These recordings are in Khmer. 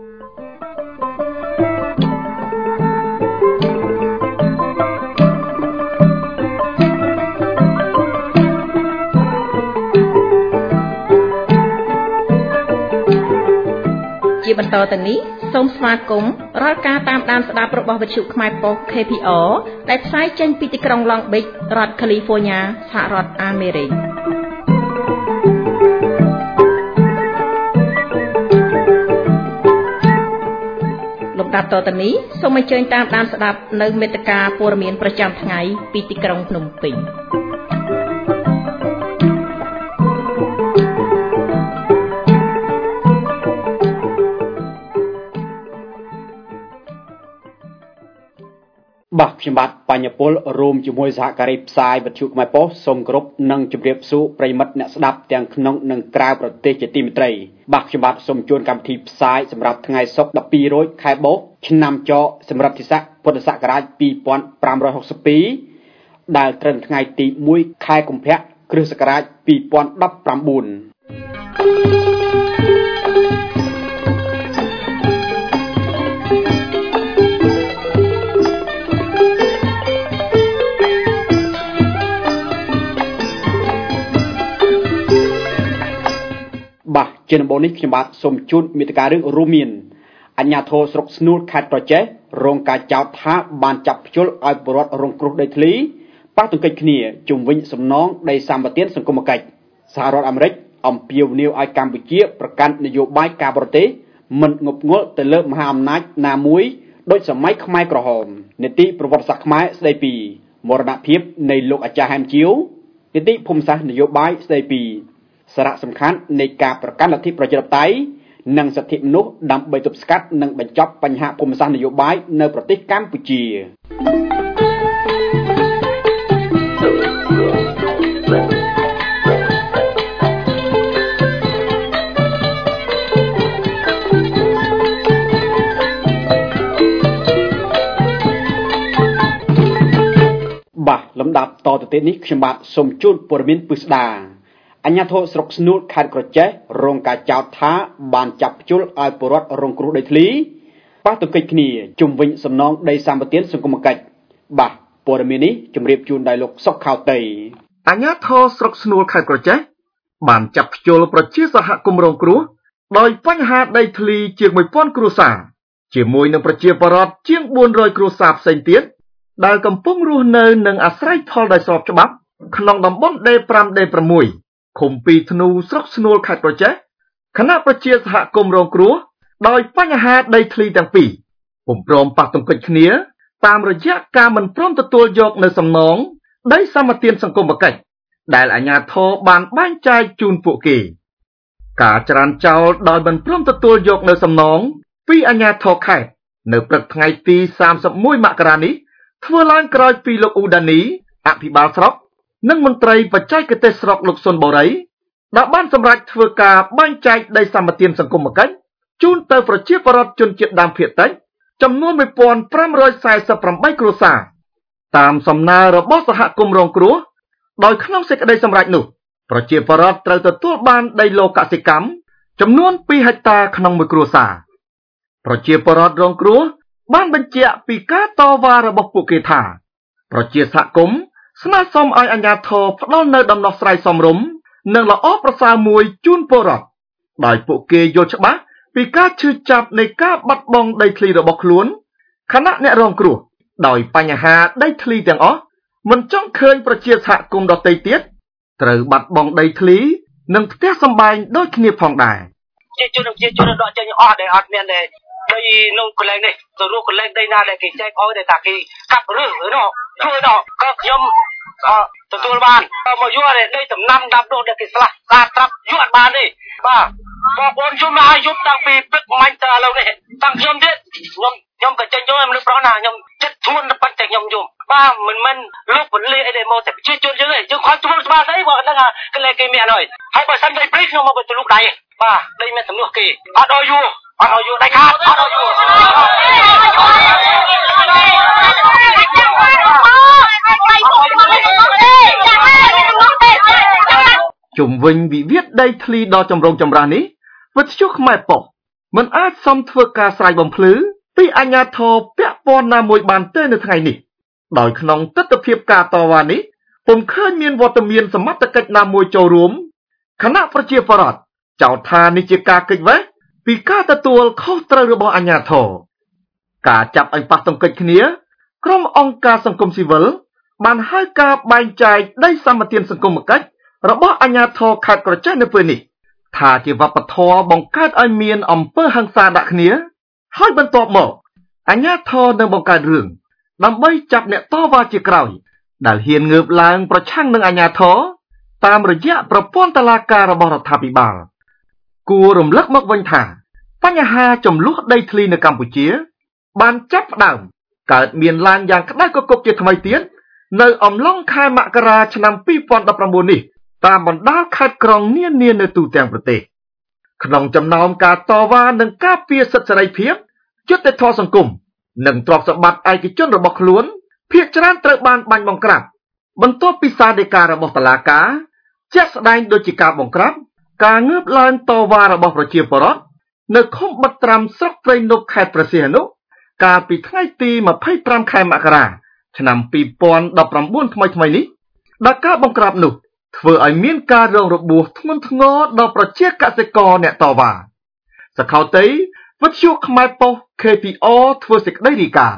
ជាបន្តទៅនេះសូមស្វាគមន៍រាល់ការតាមដានស្ដាប់របស់វិទ្យុខ្មែរប៉ុស្តិ៍ KPR ដែលផ្សាយចេញពីទីក្រុង Long Beach រដ្ឋ California សហរដ្ឋអាមេរិកលំដាប់តទៅនេះសូមអញ្ជើញតាមដានស្ដាប់នៅមេត្តាព័ត៌មានប្រចាំថ្ងៃពីទីក្រុងភ្នំពេញបាទខ្ញុំបាទបញ្ញពលរួមជាមួយសហការីផ្សាយវិទ្យុខ្មែរប៉ុស្តិ៍សូមគោរពនិងជម្រាបសួរប្រិយមិត្តអ្នកស្ដាប់ទាំងក្នុងនិងក្រៅប្រទេសជាទីមេត្រីបាទខ្ញុំបាទសូមជូនកម្មវិធីផ្សាយសម្រាប់ថ្ងៃសុក្រ12រោចខែបោកឆ្នាំចសម្រាប់ទិស័កពុទ្ធសករាជ2562ដែលត្រឹមថ្ងៃទី1ខែកុម្ភៈគ្រិស្តសករាជ2019ជាដំបូងនេះខ្ញុំបាទសូមជូនមេត្តារឿងរួមមានអាជ្ញាធរស្រុកស្នួលខេត្តក្រចេះរងការចោទថាបានចាប់ភ្ជុលឲ្យពលរដ្ឋរងគ្រោះដីធ្លីប៉ះទង្គិចគ្នាជុំវិញសំណងដីសម្បត្តិសង្គមគិច្ចសហរដ្ឋអាមេរិកអំពាវនាវឲ្យកម្ពុជាប្រកាន់នយោបាយការបរទេសមិនងប់ងល់ទៅលើមហាអំណាចណាមួយដូចសម័យខ្មែរក្រហមនីតិប្រវត្តិសាស្ត្រខ្មែរស្ដីពីមរណភាពនៃលោកអាចារ្យហែមជាវនីតិភូមិសាស្ត្រនយោបាយស្ដីពីសារៈសំខាន់នៃការប្រកាន់លទ្ធិប្រជាធិបតេយ្យនិងសិទ្ធិមនុស្សដើម្បីទប់ស្កាត់និងបញ្ចប់បញ្ហាភូមិសាស្ត្រនយោបាយនៅប្រទេសកម្ពុជាបាទលំដាប់តទៅទៀតនេះខ្ញុំបាទសូមជូនព័ត៌មានពិស្ដាអាជ្ញាធរស្រុកស្នួលខេត្តក្រចេះរងការចោទថាបានចាប់ភ្ជុលឲ្យពលរដ្ឋរងគ្រោះដីធ្លីប៉ះទង្គិចគ្នាជុំវិញសំណងដីសម្បត្តិសង្គមគិច្ចបាទព័ត៌មាននេះជម្រាបជូនដោយលោកសុកខោតីអាជ្ញាធរស្រុកស្នួលខេត្តក្រចេះបានចាប់ភ្ជុលប្រជាសហគមន៍រងគ្រោះដោយបញ្ហាដីធ្លីជាង 1000 គ្រួសារជាមួយនឹងប្រជាពលរដ្ឋជាង 400 គ្រួសារផ្សេងទៀតដែលកំពុងរស់នៅនិងអាស្រ័យផលដោយស្របច្បាប់ក្នុងតំបន់ D5 D6 ឃុំពីធ្នូស្រុកស្នួលខេត្តក្រចេះគណៈប្រជាសហគមន៍រងគ្រោះដោយបញ្ហាដីធ្លីទាំងពីរពុំព្រមប៉ះទង្គិចគ្នាតាមរយៈការមិនព្រមទទួលយកនៅសំណងដីសម្បត្តិសង្គមគិច្ចដែលអាជ្ញាធរបានបែងចែកជូនពួកគេការច្រានចោលដោយមិនព្រមទទួលយកនៅសំណងពីអាជ្ញាធរខេត្តនៅព្រឹកថ្ងៃទី31មករានេះធ្វើឡើងក្រោយពីលោកអ៊ូដានីអភិបាលស្រុកនិងមន្ត្រីបច្ចេកទេសស្រុកលោកសុនបូរីដែលបានសម្រេចធ្វើការបែងចែកដីសម្បត្តិសង្គមគិច្ចជូនទៅប្រជាពលរដ្ឋជនជាតិដើមភាគតិចចំនួន 1548 គ្រួសារតាមសំណើរបស់សហគមន៍រងគ្រោះដោយក្នុងសេចក្តីសម្រេចនោះប្រជាពលរដ្ឋត្រូវទទួលបានដីឡូកសិកម្មចំនួន2ហិកតាក្នុងមួយគ្រួសារប្រជាពលរដ្ឋរងគ្រោះបានបញ្ជាក់ពីការតវ៉ារបស់ពួកគេថាប្រជាសហគមន៍ស្នើសុំឲ្យអាជ្ញាធរផ្ដល់នូវដំណោះស្រាយសមរម្យនិងល្អប្រសើរមួយជូនពលរដ្ឋដោយពួកគេយល់ច្បាស់ពីការឈឺចាប់នៃការបាត់បង់ដីធ្លីរបស់ខ្លួនខណៈអ្នករងគ្រោះដោយបញ្ហាដីធ្លីទាំងអស់មិនចង់ឃើញប្រជាសហគមន៍ដទៃទៀតត្រូវបាត់បង់ដីធ្លីនិងផ្ទះសម្បែងដូចគ្នាផងដែរជាជនដកចេញអស់ដែលអត់មានដីនៅកន្លែងនេះទៅរកកន្លែងដីណាដែលគេចែកឲ្យតែថាគេកាប់រើនោះជួយដល់ក៏ខ្ញុំទទួលបានមកយល់ដីដំណាំដាប់ដុះដែលគេស្លាស់ស្អាតត្រាប់យល់អត់បានទេបាទបងប្អូនជុំមកយប់តាំងពីព្រឹកមាញ់ទៅឥឡូវនេះតាំងខ្ញុំទៀតខ្ញុំក៏ចេញយល់មនុស្សប្រុសណាខ្ញុំចិត្តធួនប៉ុន្តែខ្ញុំយំបាទមិនលោកពលីអីដែលមកតែប្រជាជនយើងឯងយើងខំធ្វើស្មារតីបើដឹងថាកន្លែងគេមានហើយបើសិនដីព្រៃខ្ញុំមកទៅលូកដៃបាទដីមានសំណួរគេអត់ឲ្យយូរដៃខាតអត់ឲ្យយូរជុំវិញវិវាទដីធ្លីដ៏ចម្រូងចម្រាសនេះវិទ្យុខ្មែរប៉ុស្តិ៍មិនអាចសមធ្វើការស្រាយបំភ្លឺពីអាជ្ញាធរពាក់ព័ន្ធណាមួយបានទេនៅថ្ងៃនេះដោយក្នុងទស្សនវិជ្ជាការតវ៉ានេះពុំឃើញមានវត្តមានសមត្ថកិច្ចណាមួយចូលរួមគណៈប្រជាពលរដ្ឋចោទថានេះជាការគេចវេះពីការទទួលខុសត្រូវរបស់អាជ្ញាធរការចាប់អញប៉ះទង្គិចគ្នាក្រុមអង្គការសង្គមស៊ីវិលបានហៅការបែងចែកដីសម្បត្តិសង្គមគិច្ចរបស់អាជ្ញាធរខេត្តក្រចេះនៅពេលនេះថាជាវប្បធម៌បង្កើតឲ្យមានអំពើហិង្សាដាក់គ្នាហើយបន្ទាប់មកអាជ្ញាធរនឹងបង្កើតរឿងដើម្បីចាប់អ្នកតវ៉ាជាក្រោយដែលហ៊ានងើបឡើងប្រឆាំងនឹងអាជ្ញាធរតាមរយៈប្រព័ន្ធតុលាការរបស់រដ្ឋាភិបាលគួររំលឹកមកវិញថាបញ្ហាចំនួនដីធ្លីនៅកម្ពុជាបានចាប់ផ្ដើមកើតមានឡើងយ៉ាងក្តៅគគុកជាថ្មីទៀតនៅអំឡុងខែមករាឆ្នាំ2019នេះតាមបណ្ដាខេត្តក្រុងនានានៅទូទាំងប្រទេសក្នុងចំណោមការតវ៉ានិងការពារសិទ្ធិសេរីភាពយុត្តិធម៌សង្គមនិងទ្រព្យសម្បត្តិឯកជនរបស់ខ្លួនភាគច្រើនត្រូវបានបាញ់បង្ក្រាបបន្ទាប់ពីសារដីការបស់តុលាការជាក់ស្ដែងដូចជាការបង្ក្រាបការងើបឡើងតវ៉ារបស់ប្រជាពលរដ្ឋនៅឃុំបិទត្រាំស្រុកព្រៃនប់ខេត្តព្រះសីហនុកាលពីថ្ងៃទី25ខែមករាឆ្នាំ2019ថ្មីនេះដែលការបង្ក្រាបនោះធ្វើឲ្យមានការរងរបួសធ្ងន់ធ្ងរដល់ប្រជាកសិករអ្នកតវ៉ាសខោតីវិទ្យុខ្មែរប៉ុស្តិ៍ KPO ធ្វើសេចក្តីរាយការណ៍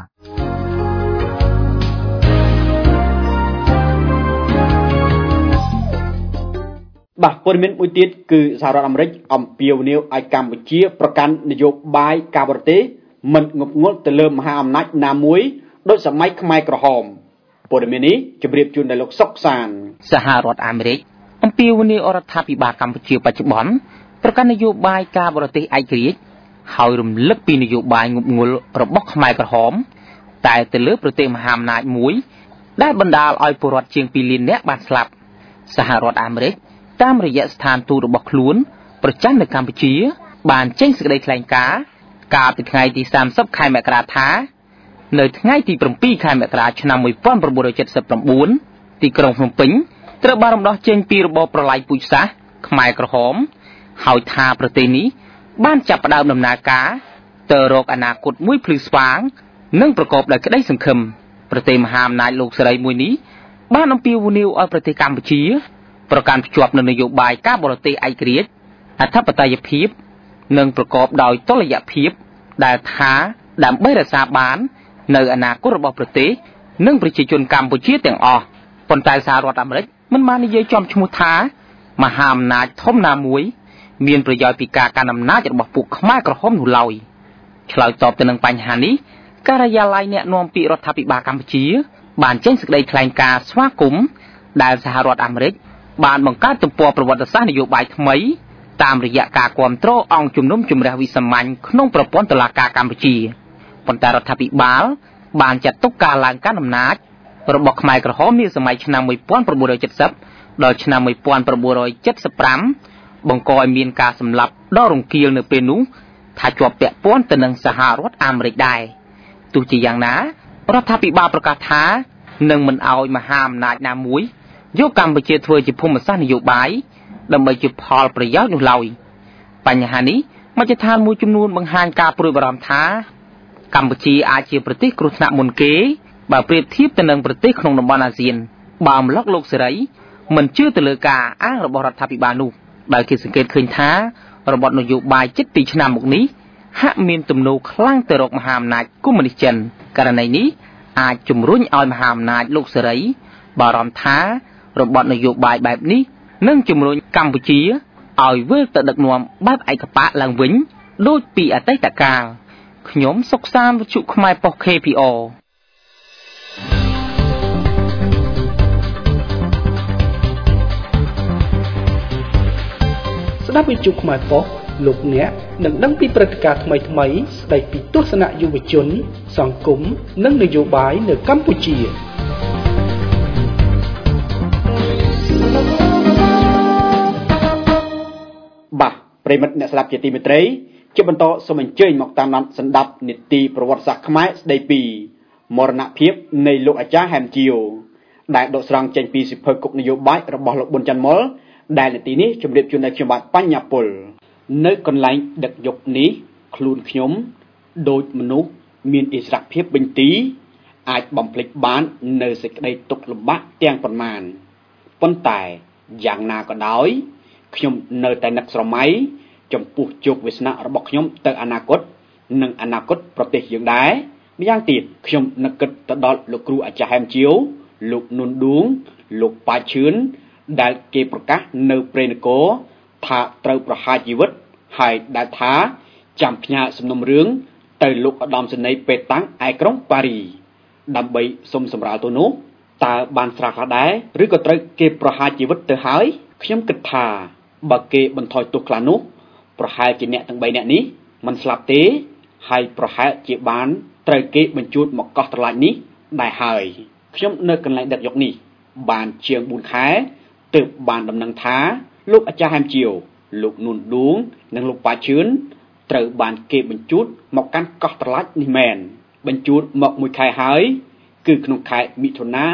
បាទព័ត៌មានមួយទៀតគឺសហរដ្ឋអាមេរិកអំពាវនាវឲ្យកម្ពុជាប្រកាន់នយោបាយការបរទេសមិនងប់ងល់ទៅលើមហាអំណាចណាមួយដោយសម័យខ្មែរក្រហមព័ត៌មាននេះជម្រាបជូនដល់លោកសុកសានសហរដ្ឋអាមេរិកអំពាវនាវរដ្ឋាភិបាលកម្ពុជាបច្ចុប្បន្នប្រកាន់នយោបាយការបរទេសឯករាជ្យហើយរំលឹកពីនយោបាយងប់ងល់របស់ខ្មែរក្រហមតែទៅលើប្រទេសមហាអំណាចមួយដែលបណ្ដាលឲ្យពលរដ្ឋជាង2លាននាក់បានស្លាប់សហរដ្ឋអាមេរិកតាមរយៈស្ថានទូតរបស់ខ្លួនប្រចាំនៅកម្ពុជាបានចេញសេចក្តីថ្លែងការណ៍កាលពីថ្ងៃទី30ខែមករាថានៅថ្ងៃទី7ខែមករាឆ្នាំ1979ទីក្រុងភ្នំពេញត្រូវបានរំដោះចេញពីរបបប្រល័យពូជសាសន៍ខ្មែរក្រហមហើយថាប្រទេសនេះបានចាប់ផ្ដើមដំណើរការទៅរកអនាគតមួយភ្លឺស្វាងនិងប្រកបដោយក្តីសង្ឃឹមប្រទេសមហាអំណាចលោកសេរីមួយនេះបានអំពាវនាវឲ្យប្រទេសកម្ពុជាប្រកាន់ភ្ជាប់នូវនយោបាយការបរទេសឯករាជ្យអធិបតេយ្យភាពនិងប្រកបដោយតុល្យភាពដែលថាដើម្បីរក្សាបាននៅអនាគតរបស់ប្រទេសនិងប្រជាជនកម្ពុជាទាំងអស់ប៉ុន្តែសហរដ្ឋអាមេរិកមិនបាននិយាយចំឈ្មោះថាមហាអំណាចធំណាមួយមានប្រយោជន៍ពីការកាន់អំណាចរបស់ពួកខ្មែរក្រហមនោះឡើយឆ្លើយតបទៅនឹងបញ្ហានេះការិយាល័យអ្នកនាំពាក្យរដ្ឋាភិបាលកម្ពុជាបានចេញសេចក្តីថ្លែងការណ៍ស្វាគមន៍ដែលសហរដ្ឋអាមេរិកបានបង្កើតទំព័រប្រវត្តិសាស្ត្រនយោបាយថ្មីតាមរយៈការគាំទ្រអង្គជំនុំជម្រះវិសាមញ្ញក្នុងប្រព័ន្ធតុលាការកម្ពុជាប៉ុន្តែរដ្ឋាភិបាលបានចាត់ទុកការឡើងកាន់អំណាចរបស់ខ្មែរក្រហមនាសម័យឆ្នាំ1970ដល់ឆ្នាំ1975បង្កឲ្យមានការសម្លាប់ដ៏រង្គាលនៅពេលនោះថាជាប់ពាក់ព័ន្ធទៅនឹងសហរដ្ឋអាមេរិកដែរទោះជាយ៉ាងណារដ្ឋាភិបាលប្រកាសថានឹងមិនអោយមហាអំណាចណាមួយយកកម្ពុជាធ្វើជាភូមិសាស្ត្រនយោបាយដើម្បីជាផលប្រយោជន៍នោះឡើយបញ្ហានេះមជ្ឈដ្ឋានមួយចំនួនបង្ហាញការព្រួយបារម្ភថាកម្ពុជាអាចជាប្រទេសគ្រោះថ្នាក់មុនគេបើប្រៀបធៀបទៅនឹងប្រទេសក្នុងតំបន់អាស៊ានបើម្ល៉េះលោកសេរីមិនជឿទៅលើការអាងរបស់រដ្ឋាភិបាលនោះដែលគេសង្កេតឃើញថារបបនយោបាយជិត2ឆ្នាំមកនេះហាក់មានទំនោរខ្លាំងទៅរកមហាអំណាចកុម្មុយនីសចិនករណីនេះអាចជំរុញឲ្យមហាអំណាចលោកសេរីបារម្ភថារបបនយោបាយបែបនេះនឹងជំរុញកម្ពុជាឲ្យវិលទៅដឹកនាំបែបឯកបកឡើងវិញដូចពីអតីតកាលខ្ញុំសុកសានវិទ្យុខ្មែរប៉ុស្តិ៍ KPO ស្ដាប់វិទ្យុខ្មែរប៉ុស្តិ៍លោកអ្នកនឹងដឹងពីព្រឹត្តិការណ៍ថ្មីៗស្ដីពីទស្សនៈយុវជនសង្គមនិងនយោបាយនៅកម្ពុជាបាទប្រិមិត្តអ្នកស្ដាប់ជាទីមេត្រីជាបន្តសូមអញ្ជើញមកតាមដានស្ដាប់នីតិប្រវត្តិសាស្ត្រខ្មែរស្ដីពីមរណភាពនៃលោកអាចារ្យហែមជីវដែលដកស្រង់ចេញពីសិភៅគុកនយោបាយរបស់លោកប៊ុនច័ន្ទមុលដែលនីតិនេះជម្រាបជូនដល់ខ្ញុំបាទបញ្ញាពលនៅកន្លែងដឹកយកនេះខ្លួនខ្ញុំដូចមនុស្សមានឥស្សរភាពបញ្ទីអាចបំភ្លេចបាននៅសេចក្តីទុក្ខលំបាកទាំងប៉ុន្មានប៉ុន្តែយ៉ាងណាក៏ដោយខ្ញុំនៅតែនឹកស្រមៃចំពោះជោគវាសនារបស់ខ្ញុំទៅអនាគតនិងអនាគតប្រទេសយើងដែរម្យ៉ាងទៀតខ្ញុំនឹកគិតទៅដល់លោកគ្រូអាចារ្យហែមជាវលោកនួនឌួងលោកប៉ាឈឿនដែលគេប្រកាសនៅព្រៃនគរថាត្រូវប្រហារជីវិតហើយដែលថាចាំផ្ញើសំណុំរឿងទៅលោកឧត្តមសេនីយ៍ពេតាំងឯក្រុងប៉ារីដើម្បីសុំសម្រាលទៅនោះតើបានស្រាខ្លះដែរឬក៏ត្រូវគេប្រហារជីវិតទៅហើយខ្ញុំគិតថាបើគេបន្ថយទោសខ្លះនោះប្រហែលជាអ្នកទាំង3នាក់នេះមិនស្លាប់ទេហើយប្រហែលជាបានត្រូវគេបញ្ជូនមកកោះត្រឡាចនេះដែរហើយខ្ញុំនៅកន្លែងដឹកយកនេះបានជាង4ខែទើបបានដំណឹងថាលោកអាចារ្យហែមជាវលោកនួនឌួងនិងលោកប៉ាឈឿនត្រូវបានគេបញ្ជូនមកកាន់កោះត្រឡាចនេះមែនបញ្ជូនមក1ខែហើយគឺក្នុងខែមិថុនា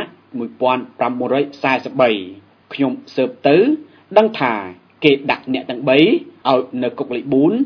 1943ខ្ញុំស៊ើបទៅដឹងថាគេដាក់អ្នកទាំង3ឲ្យនៅគុកលេខ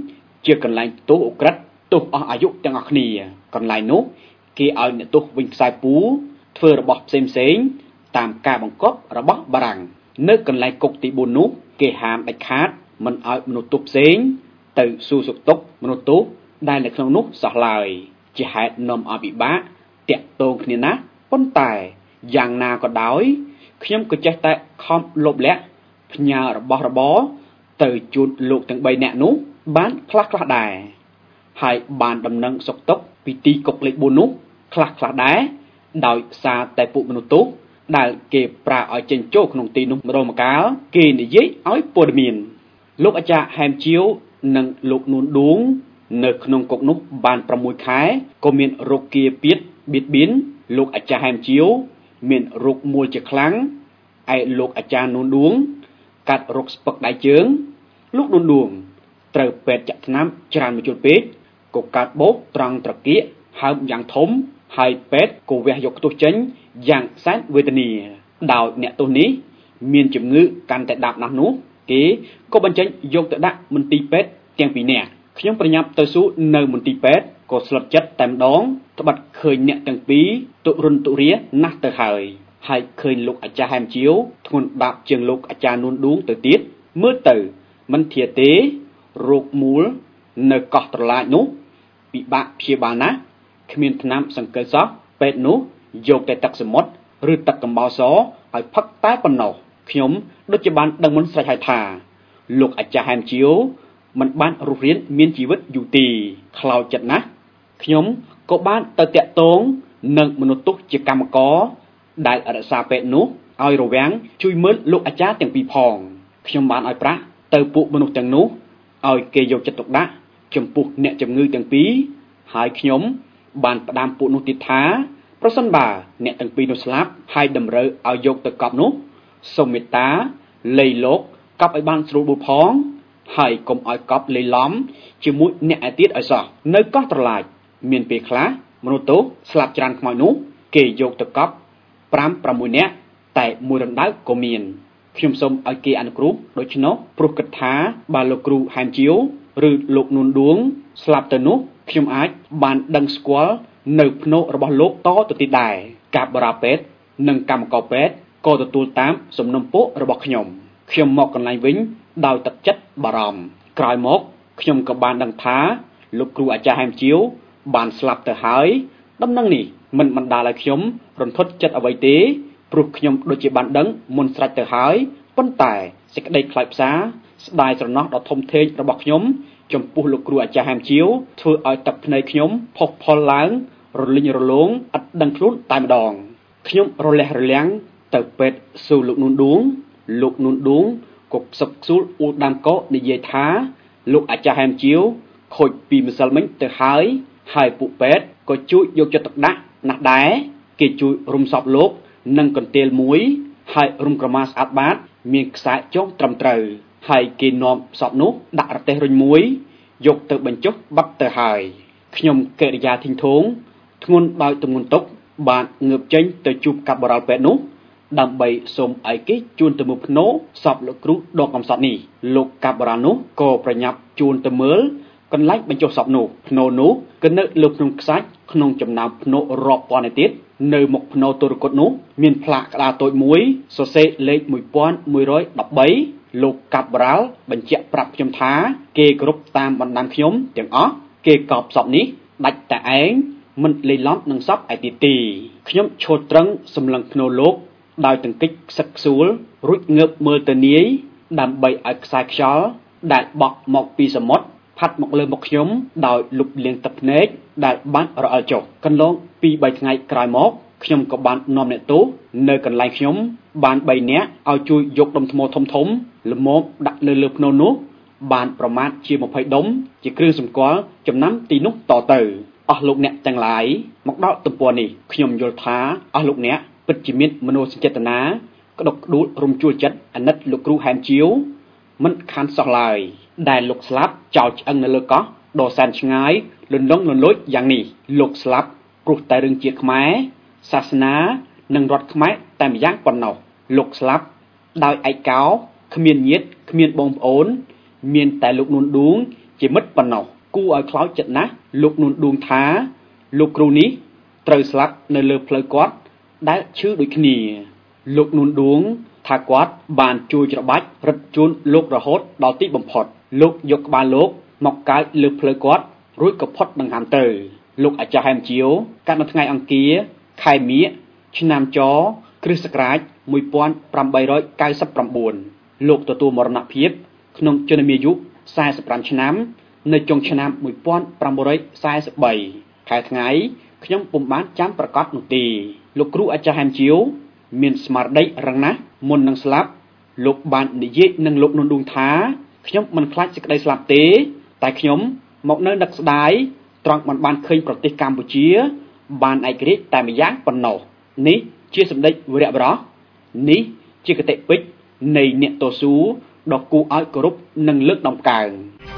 4ជាកន្លែងទោសអូក្រិតទោសអស់អាយុទាំងអស់គ្នាកន្លែងនោះគេឲ្យអ្នកទោសវិញខ្សែពូធ្វើរបស់ផ្សេងតាមការបង្គាប់របស់បារាំងនៅកន្លែងគុកទី4នោះគេហាមដាច់ខាតមិនឲ្យមនុស្សទោសផ្សេងទៅសួរសុខទុក្ខមនុស្សទោសដែលនៅក្នុងនោះសោះឡើយជាហេតុនាំឲ្យពិបាកតាក់ទងគ្នាណាស់ប៉ុន្តែយ៉ាងណាក៏ដោយខ្ញុំក៏ចេះតែខំលបលាក់ផ្ញើរបស់របរទៅជូនលោកទាំង3នាក់នោះបានខ្លះដែរហើយបានដំណឹងសុខទុក្ខពីទីគុកលេខ4នោះខ្លះដែរដោយសារតែពួកមនុស្សទោសដែលគេប្រើឲ្យចេញចូលក្នុងទីនោះម្ដងម្កាលគេនិយាយឲ្យព័ត៌មានលោកអាចារ្យហែមជាវនិងលោកនួនឌួងនៅក្នុងគុកនោះបាន6ខែក៏មានរោគគាពៀតបៀតបៀនលោកអាចារ្យហែមជាវមានរោគមួលជាខ្លាំងឯលោកអាចារ្យនួនឌួងកាត់រោគស្ពឹកដៃជើងលោកនួនឌួងត្រូវពេទ្យចាក់ថ្នាំច្រើនមួយជួនពេកក៏កាត់បោកត្រង់ត្រគាកហើមយ៉ាងធំហើយពេទ្យក៏វះយកខ្ទុះចេញយ៉ាងសែនវេទនាដោយអ្នកទោសនេះមានជំងឺកាន់តែដាប់ណាស់នោះគេក៏បញ្ចេញយកទៅដាក់មន្ទីរពេទ្យទាំង2នាក់ខ្ញុំប្រញាប់ទៅសួរនៅមន្ទីរពេទ្យក៏ស្លុតចិត្តតែម្ដងត្បិតឃើញអ្នកទាំងពីរទុរុនទុរាណាស់ទៅហើយឃើញលោកអាចារ្យហែមជាវធ្ងន់បាបជាងលោកអាចារ្យនួនឌួងទៅទៀតមើលទៅមិនធាទេរោគមូលនៅកោះត្រឡាចនោះពិបាកព្យាបាលណាស់គ្មានថ្នាំសង្កេតសោះពេទ្យនោះយកតែទឹកសមុទ្រឬទឹកកំបោរសឲ្យផឹកតែប៉ុណ្ណោះខ្ញុំដូចជាបានដឹងមុនស្រេចហើយថាលោកអាចារ្យហែមជាវមិនបានរស់រានមានជីវិតយូរទីខ្លោចចិត្តណាស់ខ្ញុំក៏បានទៅតាក់ទងនឹងមនុស្សទោសជាកម្មករដែលរក្សាពេទ្យនោះឲ្យរវាំងជួយមើលលោកអាចារ្យទាំងពីរផងខ្ញុំបានឲ្យប្រាក់ទៅពួកមនុស្សទាំងនោះឲ្យគេយកចិត្តទុកដាក់ចំពោះអ្នកជំងឺទាំងពីរហើយខ្ញុំបានផ្ដាំពួកនោះទៀតថាប្រសិនបើអ្នកទាំងពីរនោះស្លាប់ហើយតម្រូវឲ្យយកទៅកប់នោះសូមមេត្តាលៃលោកកប់ឲ្យបានស្រួលបួលផងហើយកុំឲ្យកប់លៃឡំជាមួយអ្នកឯទៀតឲ្យសោះនៅកោះត្រឡាចមានពេលខ្លះមនុស្សទោសស្លាប់ច្រើនខ្មោចនោះគេយកទៅកប់ 5-6 នាក់តែមួយរណ្ដៅក៏មានខ្ញុំសូមឲ្យគេអនុគ្រោះដូច្នោះព្រោះគិតថាបើលោកគ្រូហែមជាវឬលោកនួនឌួងស្លាប់ទៅនោះខ្ញុំអាចបានដឹងស្គាល់នៅភ្នោរបស់លោកតទៅទៀតដែរការបរាពេទ្យនិងកម្មករពេទ្យក៏ទទួលតាមសំណុំពររបស់ខ្ញុំមកកន្លែងវិញដោយទឹកចិត្តបារម្ភក្រោយមកខ្ញុំក៏បានដឹងថាលោកគ្រូអាចារ្យហែមជាវបានស្លាប់ទៅហើយដំណឹងនេះមិនបណ្ដាលឲ្យខ្ញុំរន្ធត់ចិត្តអ្វីទេព្រោះខ្ញុំដូចជាបានដឹងមុនស្រេចទៅហើយប៉ុន្តែសេចក្តីខ្លាចផ្សាស្ដាយស្រណោះដ៏ធំធេងរបស់ខ្ញុំចំពោះលោកគ្រូអាចារ្យហែមជាវធ្វើឲ្យទឹកភ្នែកខ្ញុំផុសផុលឡើងរលីងរលោងឥតដឹងខ្លួនតែម្ដងខ្ញុំរលះរលាំងទៅពេទ្យសួរលោកនួនឌួងក៏ខ្សឹបខ្សួលអ៊ូដាមកោនិយាយថាលោកអាចារ្យហែមជាវខូចពីម្សិលមិញទៅហើយពួកពេទ្យក៏ជួយយកចិត្តទុកដាក់ណាស់ដែរគេជួយរុំសពលោកនិងកន្ទេលមួយហើយរុំក្រមាស្អាតបាតមានខ្សែចងត្រឹមត្រូវហើយគេនាំសពនោះដាក់រទេះរុញមួយយកទៅបញ្ចុះបាត់ទៅហើយខ្ញុំកិរិយាធីងធងធ្ងន់ដោយទម្ងន់ទុកបានងើបចេញទៅជួបកាប់បរាល់ពេទ្យនោះដើម្បីសូមឲ្យគេជួនទៅមើលភ្នោសពលោកគ្រូដកកំសត់នេះលោកកាប់បរាល់នោះក៏ប្រញាប់ជួនទៅមើលកន្លែងបញ្ចុះសពនោះភ្នោនោះគឺនៅលើភ្នំខ្សាច់ក្នុងចំណោមភ្នោរាប់ពាន់ឯទៀតនៅមុខភ្នោទុរគតនោះមានផ្លាកក្តារតូចមួយសរសេរលេខ1113លោកកាប់រ៉ាល់បញ្ជាក់ប្រាប់ខ្ញុំថាគេគ្រប់តាមបណ្ដាំខ្ញុំទាំងអស់គេកប់សពនេះដាច់តែឯងមិនលេីឡំនឹងសពឯទៀតទីខ្ញុំឈរត្រឹងសម្លឹងភ្នោលោកដោយទង្គិចខ្សឹកខ្សួលរួចងើបមើលទៅនាយដើម្បីឲ្យខ្សែខ្យល់ដែលបក់មកពីសមុទ្រផាត់មកលើមុខខ្ញុំដោយលុបលាងទឹកភ្នែកដែលបានរអិលចុះកន្លង 2-3 ថ្ងៃក្រោយមកខ្ញុំក៏បាននាំអ្នកទោសនៅកន្លែងខ្ញុំបាន3នាក់ឲ្យជួយយកដុំថ្មធំធំល្មមដាក់លើភ្នោនោះបានប្រមាណជា20ដុំជាគ្រឿងសម្គាល់ចំណាំទីនោះតទៅអស់លោកអ្នកទាំងឡាយមកដល់ទំព័រនេះខ្ញុំយល់ថាអស់លោកអ្នកពិតជាមានមនោសញ្ចេតនាក្តុកក្តួលរំជួលចិត្តអាណិតលោកគ្រូហែមជាវមិនខានសោះឡើយដែលលោកស្លាប់ចោលឆ្អឹងនៅលើកោះដ៏សែនឆ្ងាយលន្លង់លន្លោចយ៉ាងនេះលោកស្លាប់ព្រោះតែរឿងជាតិខ្មែរសាសនានិងរដ្ឋខ្មែរតែម្យ៉ាងប៉ុណ្ណោះលោកស្លាប់ដោយឯកោគ្មានញាតិគ្មានបងប្អូនមានតែលោកនួនឌួងជាមិត្តប៉ុណ្ណោះគួរឲ្យខ្លោចចិត្តណាស់លោកនួនឌួងថាលោកគ្រូនេះត្រូវស្លាប់នៅលើផ្លូវគាត់ដែលឈឺដូចគ្នាលោកនួនឌួងថាគាត់បានជួយច្របាច់រឹតជូនលោករហូតដល់ទីបំផុតលោកយកក្បាលលោកមកកើចលើផ្លូវគាត់រួចក៏ផុតដង្ហើមទៅលោកអាចារ្យហែមជាវកាលនៅថ្ងៃអង្គារខែមិញឆ្នាំចគ្រិស្តសករាជ1899លោកទទួលមរណភាពក្នុងជន្មាយុ45ឆ្នាំនៅចុងឆ្នាំ1943ខែថ្ងៃខ្ញុំពុំបានចាំប្រកាសនោះទេលោកគ្រូអាចារ្យហែមជាវមានស្មារតីរឹងណាស់មុននឹងស្លាប់លោកបាននិយាយនឹងលោកនួនឌួងថាខ្ញុំមិនខ្លាចសេចក្តីស្លាប់ទេតែខ្ញុំមកនៅនឹកស្ដាយត្រង់មិនបានឃើញប្រទេសកម្ពុជាបានឯករាជ្យតែម្យ៉ាងប៉ុណ្ណោះនេះជាសម្ដេចវីរៈបុរសនេះជាគតិពេជ្រនៃអ្នកតស៊ូដ៏គួរឲ្យគោរពនិងលើកដំកើង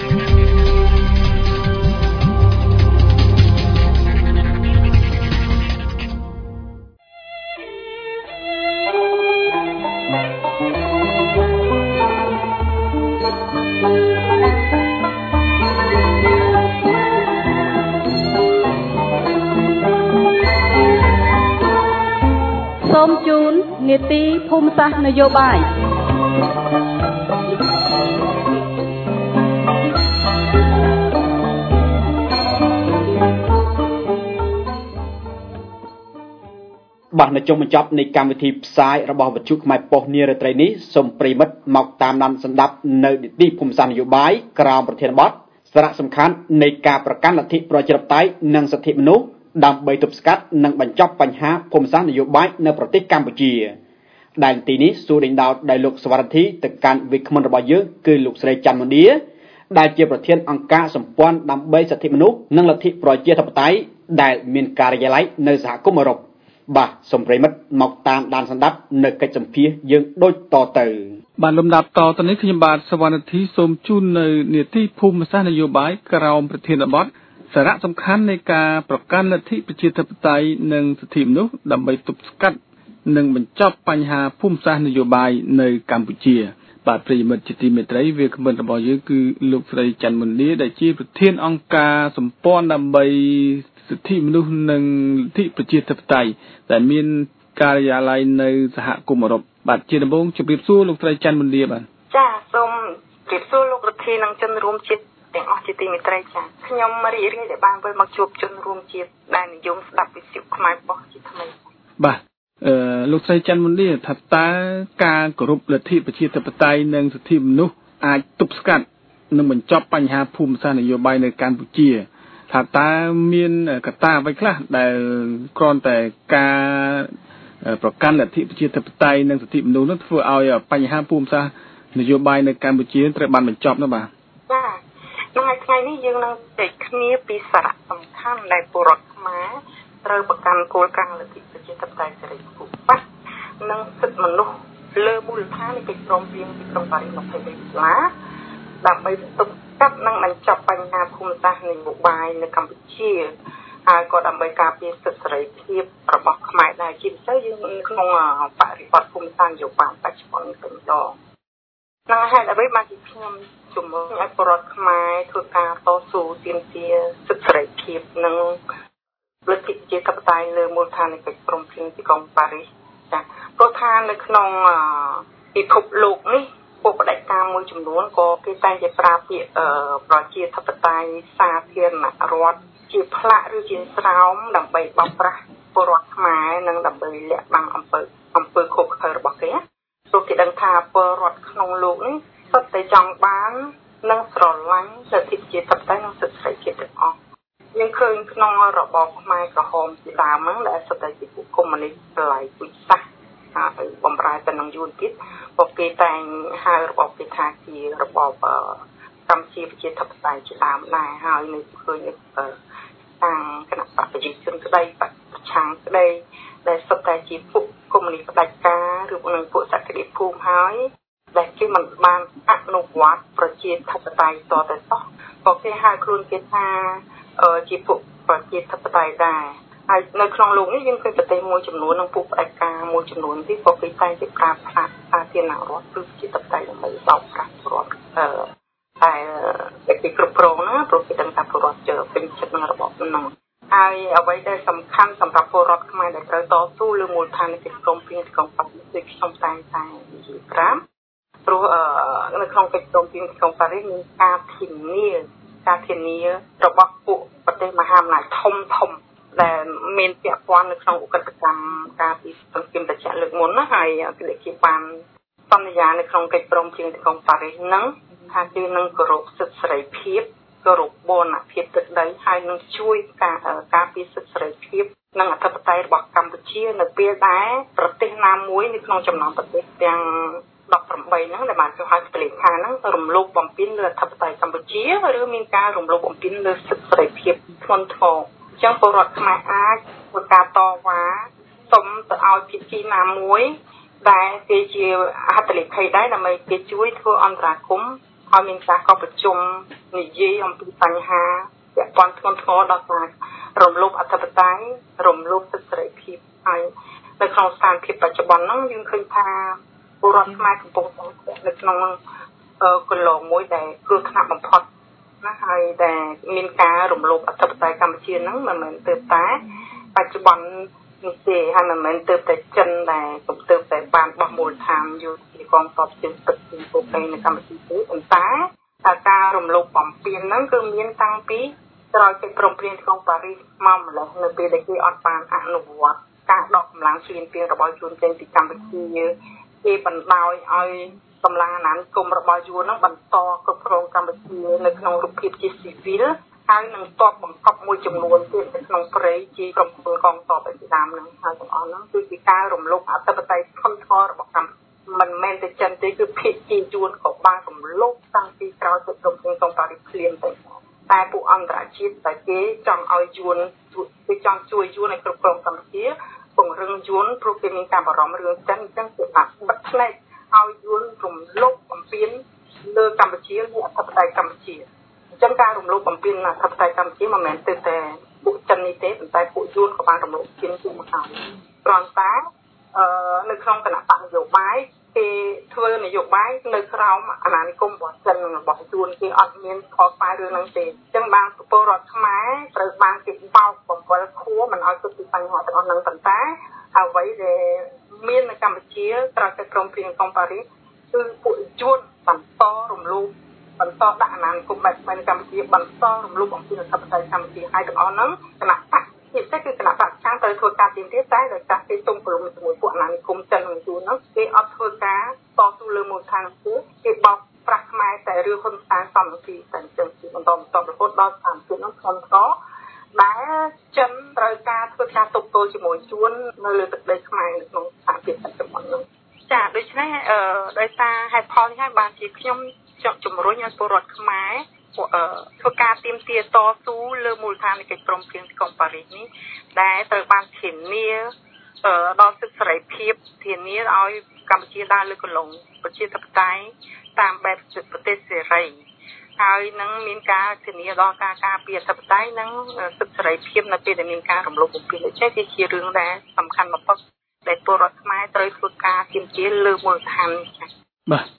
សូមជូននីតិភូមិសាស្ត្រនយោបាយបាទនៅចុងបញ្ចប់នៃកម្មវិធីផ្សាយរបស់វិទ្យុខ្មែរប៉ុស្តិ៍នារាត្រីនេះសូមប្រិមិត្តមកតាមដានស្ដាប់នៅនីតិភូមិសាស្ត្រនយោបាយក្រោមប្រធានបទសារៈសំខាន់នៃការប្រកាន់លទ្ធិប្រជាធិបតេយ្យនិងសិទ្ធិមនុស្សដើម្បីទប់ស្កាត់និងបញ្ចប់បញ្ហាភូមិសាស្ត្រនយោបាយនៅប្រទេសកម្ពុជាដែលទីនេះសួរដេញដោតដោយលោកសវត្ថិទៅកាន់វិក្កាមរបស់យើងគឺលោកស្រីច័ន្ទមនីដែលជាប្រធានអង្គការសម្ព័ន្ធដើម្បីសិទ្ធិមនុស្សនិងលទ្ធិប្រជាធិបតេយ្យដែលមានការិយាល័យនៅសហគមន៍អឺរ៉ុបបាទសូមប្រិមិត្តមកតាមដានស្ដាប់នៅកិច្ចសម្ភាសយើងដូចតទៅបាទលំដាប់តទៅនេះខ្ញុំបាទសវត្ថិសូមជូននៅនីតិភូមិសាស្ត្រនយោបាយក្រោមប្រធានបទសារៈសំខាន់នៃការប្រកាន់លទ្ធិប្រជាធិបតេយ្យនិងសិទ្ធិមនុស្សដើម្បីទប់ស្កាត់និងបញ្ចប់បញ្ហាភូមិសាស្ត្រនយោបាយនៅកម្ពុជាបាទប្រិយមិត្តជាទីមេត្រីវាគ្មិនរបស់យើងគឺលោកស្រីច័ន្ទមនីដែលជាប្រធានអង្គការសម្ព័ន្ធដើម្បីសិទ្ធិមនុស្សនិងលទ្ធិប្រជាធិបតេយ្យដែលមានការិយាល័យនៅសហគមន៍អឺរ៉ុបបាទជាដំបូងជម្រាបសួរលោកស្រីច័ន្ទមនីបាទចាសូមជម្រាបសួរលោករដ្ឋាភិបាលនិងជនរួមជាតិទាំងអស់ជាទីមេត្រីចាខ្ញុំរីករាយដែលបានវិលមកជួបជនរួមជាតិដែលនិយមស្ដាប់វិទ្យុខ្មែរប៉ុស្តិ៍ជាថ្មីបាទលោកស្រីច័ន្ទមនីថាតើការគោរពលទ្ធិប្រជាធិបតេយ្យនិងសិទ្ធិមនុស្សអាចទប់ស្កាត់និងបញ្ចប់បញ្ហាភូមិសាស្ត្រនយោបាយនៅកម្ពុជាថាតើមានកត្តាអ្វីខ្លះដែលគ្រាន់តែការប្រកាន់លទ្ធិប្រជាធិបតេយ្យនិងសិទ្ធិមនុស្សនោះធ្វើឲ្យបញ្ហាភូមិសាស្ត្រនយោបាយនៅកម្ពុជាត្រូវបានបញ្ចប់នោះបាទចាថ្ងៃនេះយើងនឹងជជែកគ្នាពីសារៈសំខាន់ដែលពលរដ្ឋខ្មែរត្រូវប្រកាន់គោលការណ៍លទ្ធិប្រជាធិបតេយ្យសេរីភូមិសាស្ត្រនិងសិទ្ធិមនុស្សលើមូលដ្ឋាននៃកិច្ចព្រមព្រៀងទីក្រុងប៉ារីស23សាលាដើម្បីទប់ស្កាត់និងបញ្ចប់បញ្ហាភូមិសាស្ត្រនយោបាយនៅកម្ពុជាហើយក៏ដើម្បីការពារសិទ្ធិសេរីភាពរបស់ខ្មែរដែរជាពិសេសយើងក្នុងបរិបទភូមិសាស្ត្រនយោបាយបច្ចុប្បន្នទៅម្ដង ហេតុអ្វីបានជាខ្ញុំជំរុញឲ្យពលរដ្ឋខ្មែរធ្វើការតស៊ូទាមទារសិទ្ធិសេរីភាពនិងលទ្ធិប្រជាធិបតេយ្យលើមូលដ្ឋាននៃកិច្ចព្រមព្រៀងទីក្រុងប៉ារីសចាព្រោះថានៅក្នុងពិភពលោកនេះពួកបដិការមួយចំនួនក៏គេតែងតែប្រើពាក្យប្រជាធិបតេយ្យសាធារណរដ្ឋជាផ្លាកឬជាស្រោមដើម្បីបោកប្រាស់ពលរដ្ឋខ្មែរនិងដើម្បីលាក់បាំងអំពើខុសខើរបស់គេព្រោះគេដឹងថាពលរដ្ឋក្នុងលោកនេះសុទ្ធតែចង់បាននិងស្រឡាញ់សិទ្ធិប្រជាធិបតេយ្យនិងសិទ្ធិសេរីភាពទាំងអស់យើងឃើញក្នុងរបបខ្មែរក្រហមជាដើមហ្នឹងដែលសុទ្ធតែជាពួកកុម្មុយនីសឆ្លៃពុជសាសហើយបំរើទៅនឹងយួនទៀតពួកគេតែងហៅរបបគេថាជារបបកម្ពុជាប្រជាធិបតេយ្យជាដើមដែរហើយនៅឃើញតាំងគណៈបកប្រជាជនក្តីបកប្រឆាំងក្តីដែលសុទ្ធតែជាពួកកុម្មុយនីសផ្ដាច់ការឬនឹងពួកសក្តិភូមិហើយដែលគេមិនបានអនុវត្តប្រជាធិបតេយ្យតទៅសោះពួកគេហៅខ្លួនគេថាជាពួកប្រជាធិបតេយ្យដែរហើយនៅក្នុងលោកនេះយើងឃើញប្រទេសមួយចំនួននិងពួកផ្ដាច់ការមួយចំនួនទៀតពួកគេតែងតែប្រើប្រាស់សាធារណរដ្ឋឬប្រជាធិបតេយ្យដើម្បីបោកប្រាស់រដ្ឋតែគេគ្រប់គ្រងណាព្រោះគេដឹងថាពលរដ្ឋពេញចិត្តនឹងរបបហ្នឹងហើយអ្វីដែលសំខាន់សម្រាប់ពលរដ្ឋខ្មែរដែលត្រូវតស៊ូលើមូលដ្ឋាននៃកិច្ចព្រមព្រៀងទីក្រុងប៉ារីសគឺខ្ញុំតែងតែនិយាយប្រាប់ព្រោះនៅក្នុងកិច្ចព្រមព្រៀងទីក្រុងប៉ារីសមានការធានារបស់ពួកប្រទេសមហាអំណាចធំដែលមានពាក់ព័ន្ធនៅក្នុងឧក្រិដ្ឋកម្មការពីសង្គ្រាមត្រជាក់លើកមុនណាហើយគេបានសន្យានៅក្នុងកិច្ចព្រមព្រៀងទីក្រុងប៉ារីសហ្នឹងថាគេនឹងគោរពសិទ្ធិសេរីភាពគោរពបូរណភាពទឹកដីហើយនឹងជួយការពារសិទ្ធិសេរីភាពនិងអធិបតេយ្យរបស់កម្ពុជានៅពេលដែលប្រទេសណាមួយនៅក្នុងចំណោមប្រទេសទាំង18ហ្នឹងដែលបានចុះហត្ថលេខាហ្នឹងរំលោភបំពានលើអធិបតេយ្យកម្ពុជាឬមានការរំលោភបំពានលើសិទ្ធិសេរីភាពធ្ងន់ធ្ងរអញ្ចឹងពលរដ្ឋខ្មែរអាចធ្វើការតវ៉ាសុំទៅឲ្យភាគីណាមួយដែលគេជាហត្ថលេខីដែរដើម្បីគេជួយធ្វើអន្តរាគមន៍ឲ្យមានការកោះប្រជុំនិយាយអំពីបញ្ហាពាក់ព័ន្ធធ្ងន់ធ្ងរដល់ការរំលោភអធិបតេយ្យរំលោភសិទ្ធិសេរីភាពហើយនៅក្នុងស្ថានភាពបច្ចុប្បន្នហ្នឹងយើងឃើញថាពលរដ្ឋខ្មែរកំពុងនៅក្នុងកន្លងមួយដែលគ្រោះថ្នាក់បំផុតណាហើយដែលមានការរំលោភអធិបតេយ្យកម្ពុជាហ្នឹងមិនមែនទើបតែបច្ចុប្បន្ននេះទេហើយមិនមែនទើបតែចិនដែលទើបតែបានបោះមូលដ្ឋានយុទ្ធកងទ័ពជើងទឹកពីប្រទេសនៅកម្ពុជាទេប៉ុន្តែការរំលោភបំពានហ្នឹងគឺមានតាំងពីក្រោយកិច្ចព្រមព្រៀងទីក្រុងប៉ារីសមកម្ល៉េះនៅពេលដែលគេអត់បានអនុវត្តការដកកម្លាំងឈ្លានពានរបស់យួនចេញពីកម្ពុជាគេបណ្ដោយឲ្យកម្លាំងអាណានិគមរបស់យួនហ្នឹងបន្តគ្រប់គ្រងកម្ពុជានៅក្នុងរូបភាពជាស៊ីវិលហើយនឹងតបបង្កប់មួយចំនួនទៀតនៅក្នុងព្រៃជាក្រុមកងទ័ពឯកឧត្តមហ្នឹងហើយទាំងអស់ហ្នឹងគឺជាការរំលោភអធិបតេយ្យធ្ងន់ធ្ងររបស់កម្ពុជាមិនមែនតែចិនទេគឺភាគីយួនក៏បានរំលោភតាំងពីក្រោយកិច្ចព្រមព្រៀងទីក្រុងប៉ារីសភ្លាមទៅតែពួកអន្តរជាតិតែគេចង់ឲ្យយួនគេចង់ជួយយួនឲ្យគ្រប់គ្រងកម្ពុជាពង្រឹងយួនព្រោះគេមានការបារម្ភរឿងចិនអញ្ចឹងគេបានបិទផ្នែកឲ្យយួនរំលោភបំពានលើកម្ពុជាលើអធិបតេយ្យកម្ពុជាអញ្ចឹងការរំលោភបំពានអធិបតេយ្យកម្ពុជាមិនមែនទៅតែពួកចិននេះទេប៉ុន្តែពួកយួនក៏បានរំលោភជាងមកហើយព្រោះតែនៅក្នុងគណៈបកនយោបាយគេធ្វើនយោបាយនៅក្រោមអាណានិគមរបស់ចិននិងរបស់យួនគេអត់មានខកស្វាយរឿងហ្នឹងទេអញ្ចឹងបានពលរដ្ឋខ្មែរត្រូវបានគេបោកបំពល់ខួរមិនឲ្យទៅពីបញ្ហាទាំងអស់ហ្នឹងប៉ុន្តែអ្វីដែលមាននៅកម្ពុជាក្រោយកិច្ចព្រមព្រៀងទីក្រុងប៉ារីសគឺពួកយួនបន្តរំលោភបន្តដាក់អាណានិគមបែបនៅកម្ពុជាបន្តរំលោភអំពីអធិបតេយ្យកម្ពុជាហើយទាំងអស់ហ្នឹងគណៈបកជាពិសេសគឺគណៈបកឆាំងត្រូវធ្វើការទៀមទាតែដោយសារគេទុំព្រមជាមួយពួកអាណានិគមចិននិងយួនហ្នឹងគេអត់ធ្វើការតស៊ូលើមូលដ្ឋានគេបោកប្រាស់ខ្មែរតែរឿងហ៊ុនសែនសំរងស៊ីតែអញ្ចឹងគឺបន្តរហូតដល់ស្ថានភាពហ្នឹងធ្ងន់ធ្ងរដែលចិនត្រូវការធ្វើការទប់ទល់ជាមួយយួននៅលើទឹកដីខ្មែរនៅក្នុងស្ថានភាពបច្ចុប្បន្នហ្នឹងចាដូច្នេះដោយសារហេតុផលនេះហើយបានជាខ្ញុំជំរុញឲ្យពលរដ្ឋខ្មែរធ្វើការទៀមទាតស៊ូលើមូលដ្ឋាននៃកិច្ចព្រមព្រៀងទីក្រុងប៉ារីសនេះដែលត្រូវបានធានាដល់សិទ្ធិសេរីភាពធានាឲ្យកម្ពុជាដើរលើគន្លងប្រជាធិបតេយ្យតាមបែបប្រទេសសេរីហើយនឹងមានការធានាដល់ការការពារអធិបតេយ្យនិងសិទ្ធិសេរីភាពនៅពេលដែលមានការរំលោភបំពានដូចនេះគឺជារឿងដែលសំខាន់បំផុតដែលពលរដ្ឋខ្មែរត្រូវធ្វើការទាមទារលើមូលដ្ឋានបាទ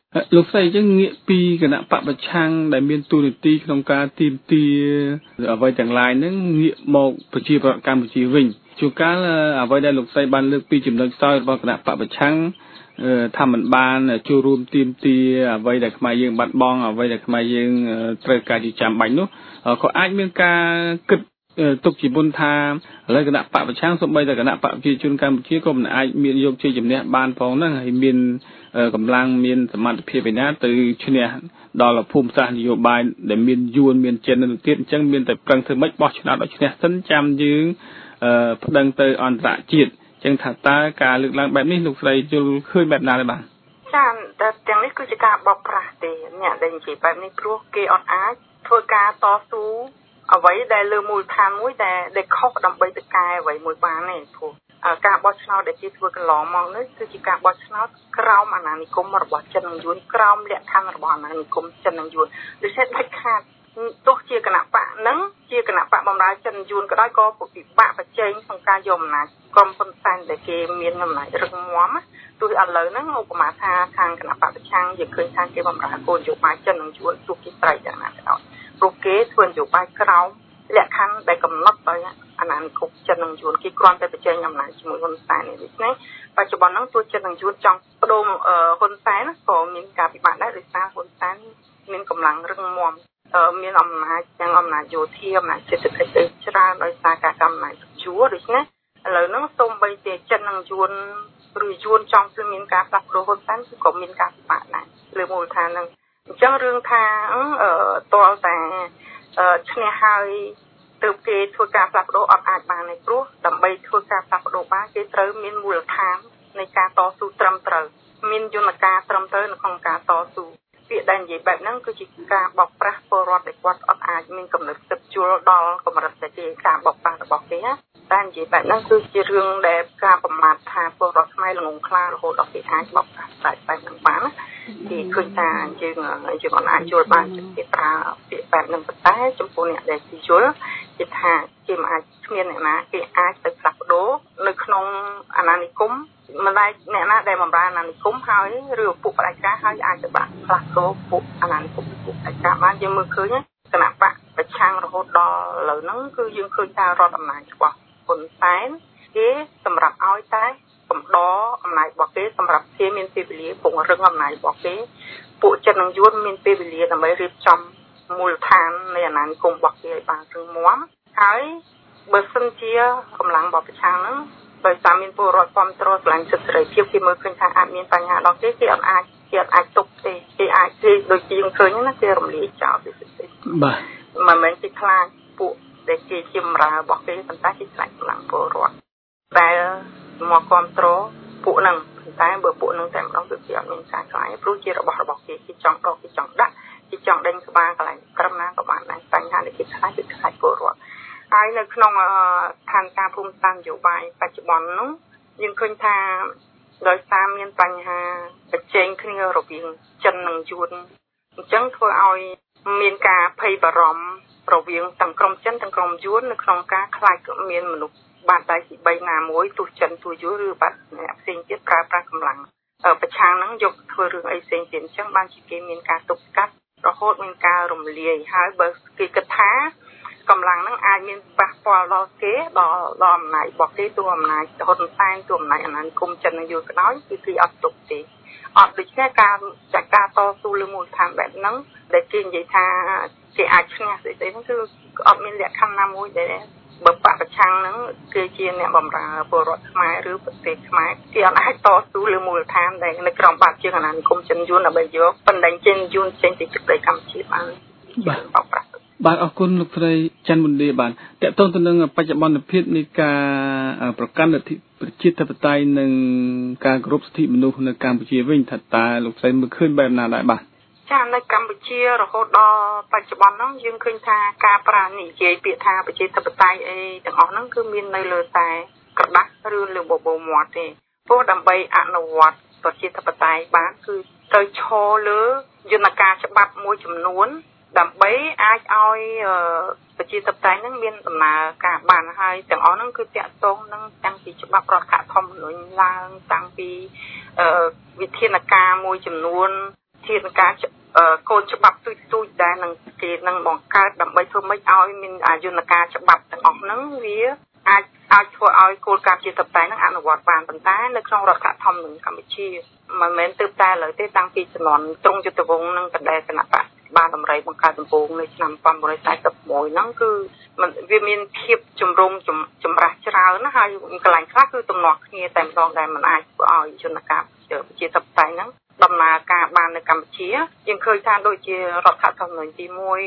លោកស្រីចឹងងាកពីគណៈបពប្រឆាំងដែលមានទូនាទីក្នុងការទីមទាអ្វីទាំងឡាយហ្នឹងងាកមកប្រជាប្រដ្ឋកម្ពុជាវិញជួនកាលអ្វីដែលលោកស្រីបានលើកពីចំណុចខ្សោយរបស់គណៈបពប្រឆាំងថាมันបានចូលរួមទីមទាអ្វីដែលខ្មែរយើងបាត់បង់អ្វីដែលខ្មែរយើងត្រូវការជាចាំបាច់នោះក៏អាចមានការគិតទុកជាមុនថាឥឡូវគណៈបពប្រឆាំងសូម្បីតែគណៈបកប្រជាជនកម្ពុជាក៏មិនអាចមានយកជ័យជំនះបានផងហ្នឹងហើយមានកម្លាំងមានសមត្ថភាពឯណាទៅឈ្នះដល់ភូមិសាស្ត្រនយោបាយដែលមានយួនមានចិននៅទៀតអញ្ចឹងមានតែប្រឹងធ្វើម៉េចបោះឆ្នោតឲ្យឈ្នះសិនចាំយើងប្តឹងទៅអន្តរជាតិអញ្ចឹងថាតើការលើកឡើងបែបនេះលោកស្រីយល់ឃើញបែបណាដែរបាទចាតែទាំងនេះគឺជាការបោកប្រាស់ទេអ្នកដែលនិយាយបែបនេះព្រោះគេអត់អាចធ្វើការតស៊ូអ្វីដែលលើមូលដ្ឋានមួយដែលខុសដើម្បីទៅកែអ្វីមួយបានទេព្រោះការបោះឆ្នោតដែលគេធ្វើកន្លងមកនេះគឺជាការបោះឆ្នោតក្រោមអាណានិគមរបស់ចិននិងយួនក្រោមលក្ខខណ្ឌរបស់អាណានិគមចិននិងយួនដូច្នេះដាច់ខាតទោះជាគណៈបកនឹងជាគណៈបកបម្រើចិនយួនក៏ដោយក៏ពិបាកប្រជែងក្នុងការយកអំណាចក្រុមហ៊ុនសែនដែលគេមានអំណាចរឹងមាំទោះឥឡូវហ្នឹងឧបមាថាខាងគណៈបកប្រឆាំងយើងឃើញថាគេបម្រើគោលនយោបាយចិននិងយួនទោះជាត្រៃយ៉ាងណាក៏ដោយព្រោះគេធ្វើនយោបាយក្រោមលក្ខខណ្ឌដែលកំណត់ដោយអាណានិគមចិននិងយួនគេគ្រាន់តែប្រជែងអំណាចជាមួយហ៊ុនសែននេះដូច្នេះបច្ចុប្បន្នហ្នឹងទោះចិននិងយួនចង់បដូរហ៊ុនសែនក៏មានការពិបាកដែរដោយសារហ៊ុនសែនមានកម្លាំងរឹងមាំមានអំណាចទាំងអំណាចយោធាអំណាចសេដ្ឋកិច្ចច្រើនដោយសារការកំណែជួរដូច្នេះឥឡូវហ្នឹងសូម្បីតែចិននិងយួនឬយួនចង់គឺមានការផ្លាស់ប្ដូរហ៊ុនសែនគឺក៏មានការពិបាកដែរលើមូលដ្ឋានហ្នឹងអញ្ចឹងរឿងថាតលតែឈ្នះហើយទើបគេធ្វើការផ្លាស់ប្ដូរអត់អាចបានទេព្រោះដើម្បីធ្វើការផ្លាស់ប្ដូរបានគេត្រូវមានមូលដ្ឋាននៃការតស៊ូត្រឹមត្រូវមានយន្តការត្រឹមត្រូវនៅក្នុងការតស៊ូពាក្យដែលនិយាយបែបហ្នឹងគឺជាការបោកប្រាស់ពលរដ្ឋដែលគាត់អត់អាចមានកំណត់ទឹកជួលដល់កម្រិតដែលគេការបោកប្រាស់របស់គេណាតែនិយាយបែបហ្នឹងគឺជារឿងដែលការប្រមាថថាពលរដ្ឋខ្មែរល្ងងខ្លារហូតដល់គេអាចបោកប្រាស់បែបហ្នឹងបានណាគេឃើញថាយើងអត់អាចយល់បានគេប្រើពាក្យបែបហ្នឹងប៉ុន្តែចំពោះអ្នកដែលគេយល់គេថាគេមិនអាចគ្មានអ្នកណាគេអាចទៅផ្លាស់ប្ដូរនៅក្នុងអាណានិគមមិនដែលអ្នកណាដែលបម្រើអាណានិគមហើយឬពួកផ្ដាច់ការហើយអាចទៅបាក់ផ្លាស់ប្ដូរពួកអាណានិគមពួកផ្ដាច់ការបានយើងមើលឃើញគណៈបកប្រឆាំងរហូតដល់ឥឡូវហ្នឹងគឺយើងឃើញថារដ្ឋអំណាចរបស់ហ៊ុនសែនគេសម្រាប់ឲ្យតែកំដរអំណាចរបស់គេសម្រាប់គេមានពេលវេលាពង្រឹងអំណាចរបស់គេពួកចិននិងយួនមានពេលវេលាដើម្បីរៀបចំមូលដ្ឋាននៃអាណានិគមរបស់គេឲ្យបានរឹងមាំហើយបើសិនជាកម្លាំងរបស់ប្រឆាំងហ្នឹងដោយសារមានពលរដ្ឋគ្រប់គ្រងស្រឡាញ់សិទ្ធិសេរីភាពគេមើលឃើញថាអាចមានបញ្ហាដល់គេអត់អាចទប់ទេគេអាចទេដូចជាយើងឃើញណាគេរំលាយចោលទៅសិទ្ធិបាទមិនមែនគេខ្លាចពួកដែលគេជាបម្រើរបស់គេប៉ុន្តែគេខ្លាចកម្លាំងពលរដ្ឋដែលមកគ្រប់គ្រងពួកហ្នឹងតែបើពួកហ្នឹងតែម្ដងគឺគេអត់មានការខ្លាចព្រោះជារបស់គេគេចង់ដកគេចង់ដាក់គេចង់ដេញក្បាលកន្លែងត្រឹមណាក៏បានដែរបញ្ហាដែលគេខ្លាចគឺខ្លាចពលរដ្ឋហើយនៅក្នុងស្ថានភាពភូមិសាស្ត្រនយោបាយបច្ចុប្បន្ននោះយើងឃើញថាដោយសារមានបញ្ហាប្រជែងគ្នារវាងចិននិងយួនអញ្ចឹងធ្វើឲ្យមានការភ័យបារម្ភរវាងទាំងក្រុមចិនទាំងក្រុមយួននៅក្នុងការខ្លាចមានមនុស្សបាត់ដៃទី3ណាមួយទោះចិនទោះយួនឬបាត់អ្នកផ្សេងទៀតប្រើប្រាស់កម្លាំងប្រឆាំងហ្នឹងយកធ្វើរឿងអីផ្សេងទៀតអញ្ចឹងបានជាគេមានការទប់ស្កាត់រហូតមានការរំលាយហើយបើគេគិតថាកម្លាំងហ្នឹងអាចមានប៉ះពាល់ដល់គេដល់អំណាចរបស់គេទោះអំណាចហ៊ុនសែនទោះអំណាចអាណានិគមចិននិងយួនក៏ដោយគឺគេអត់ទុកទេអត់ដូច្នេះការចាត់ការតស៊ូលើមូលដ្ឋានបែបហ្នឹងដែលគេនិយាយថាគេអាចឈ្នះស្អីហ្នឹងគឺអត់មានលក្ខខណ្ឌណាមួយដែលបើបកប្រឆាំងហ្នឹងគឺជាអ្នកបម្រើពលរដ្ឋខ្មែរឬប្រទេសខ្មែរគេអត់អាចតស៊ូលើមូលដ្ឋានដែលនៅក្រោមបាតជើងអាណានិគមចិនយួនដើម្បីយកបណ្ដឹងចិនយួនចេញពីទឹកដីកម្ពុជាបានបាទអរគុណលោកស្រីច័ន្ទមន្ទីរបាទតកតងទៅនឹងបច្ចុប្បន្នភាពនៃការប្រកាន់លទ្ធិប្រជាធិបតេយ្យនិងការគោរពសិទ្ធិមនុស្សនៅកម្ពុជាវិញថាតើលោកស្រីមើលឃើញបែបណាដែរបាទចានៅកម្ពុជារហូតដល់បច្ចុប្បន្នហ្នឹងយើងឃើញថាការប្រានិយាយពាក្យថាប្រជាធិបតេយ្យអីទាំងអស់ហ្នឹងគឺមាននៅលើតែក្រដាស់ឬលើបបោមាត់ទេព្រោះដើម្បីអនុវត្តប្រជាធិបតេយ្យបានគឺត្រូវឈរលើយន្តការច្បាប់មួយចំនួនដើម្បីអាចឲ្យប្រជាធិបតេយ្យហ្នឹងមានដំណើរការបានហើយទាំងអស់ហ្នឹងគឺតាក់ទងនឹងតាំងពីច្បាប់រដ្ឋធម្មនុញ្ញឡើងតាំងពីវិធានការមួយចំនួនជាការកូនច្បាប់ទូចដែរនឹងគេនឹងបង្កើតដើម្បីធ្វើម៉េចឲ្យមានអាយុនការច្បាប់ទាំងអស់ហ្នឹងវាអាចធ្វើឲ្យគោលការណ៍ជាតបតែនឹងអនុវត្តបានប៉ុន្តែនៅក្នុងរដ្ឋធម្មនុញ្ញកម្ពុជាមិនមែនទើបតែឥឡូវទេតាំងពីជំនាន់ទ្រង់យុទ្ធវង្សនឹងកណ្ដាលគណៈបកបានដំរីបង្កើតដំបូងនៅឆ្នាំ1941ហ្នឹងគឺវាមានភាពចម្រុំចម្រាស់ច្រើនណាហើយកន្លែងខ្លះគឺទំនាស់គ្នាតែម្ដងដែលមិនអាចធ្វើឲ្យយុទ្ធការជាតបតែហ្នឹងដំណើរការបាននៅកម្ពុជាយើងឃើញថាដូចជារដ្ឋធម្មនុញ្ញទី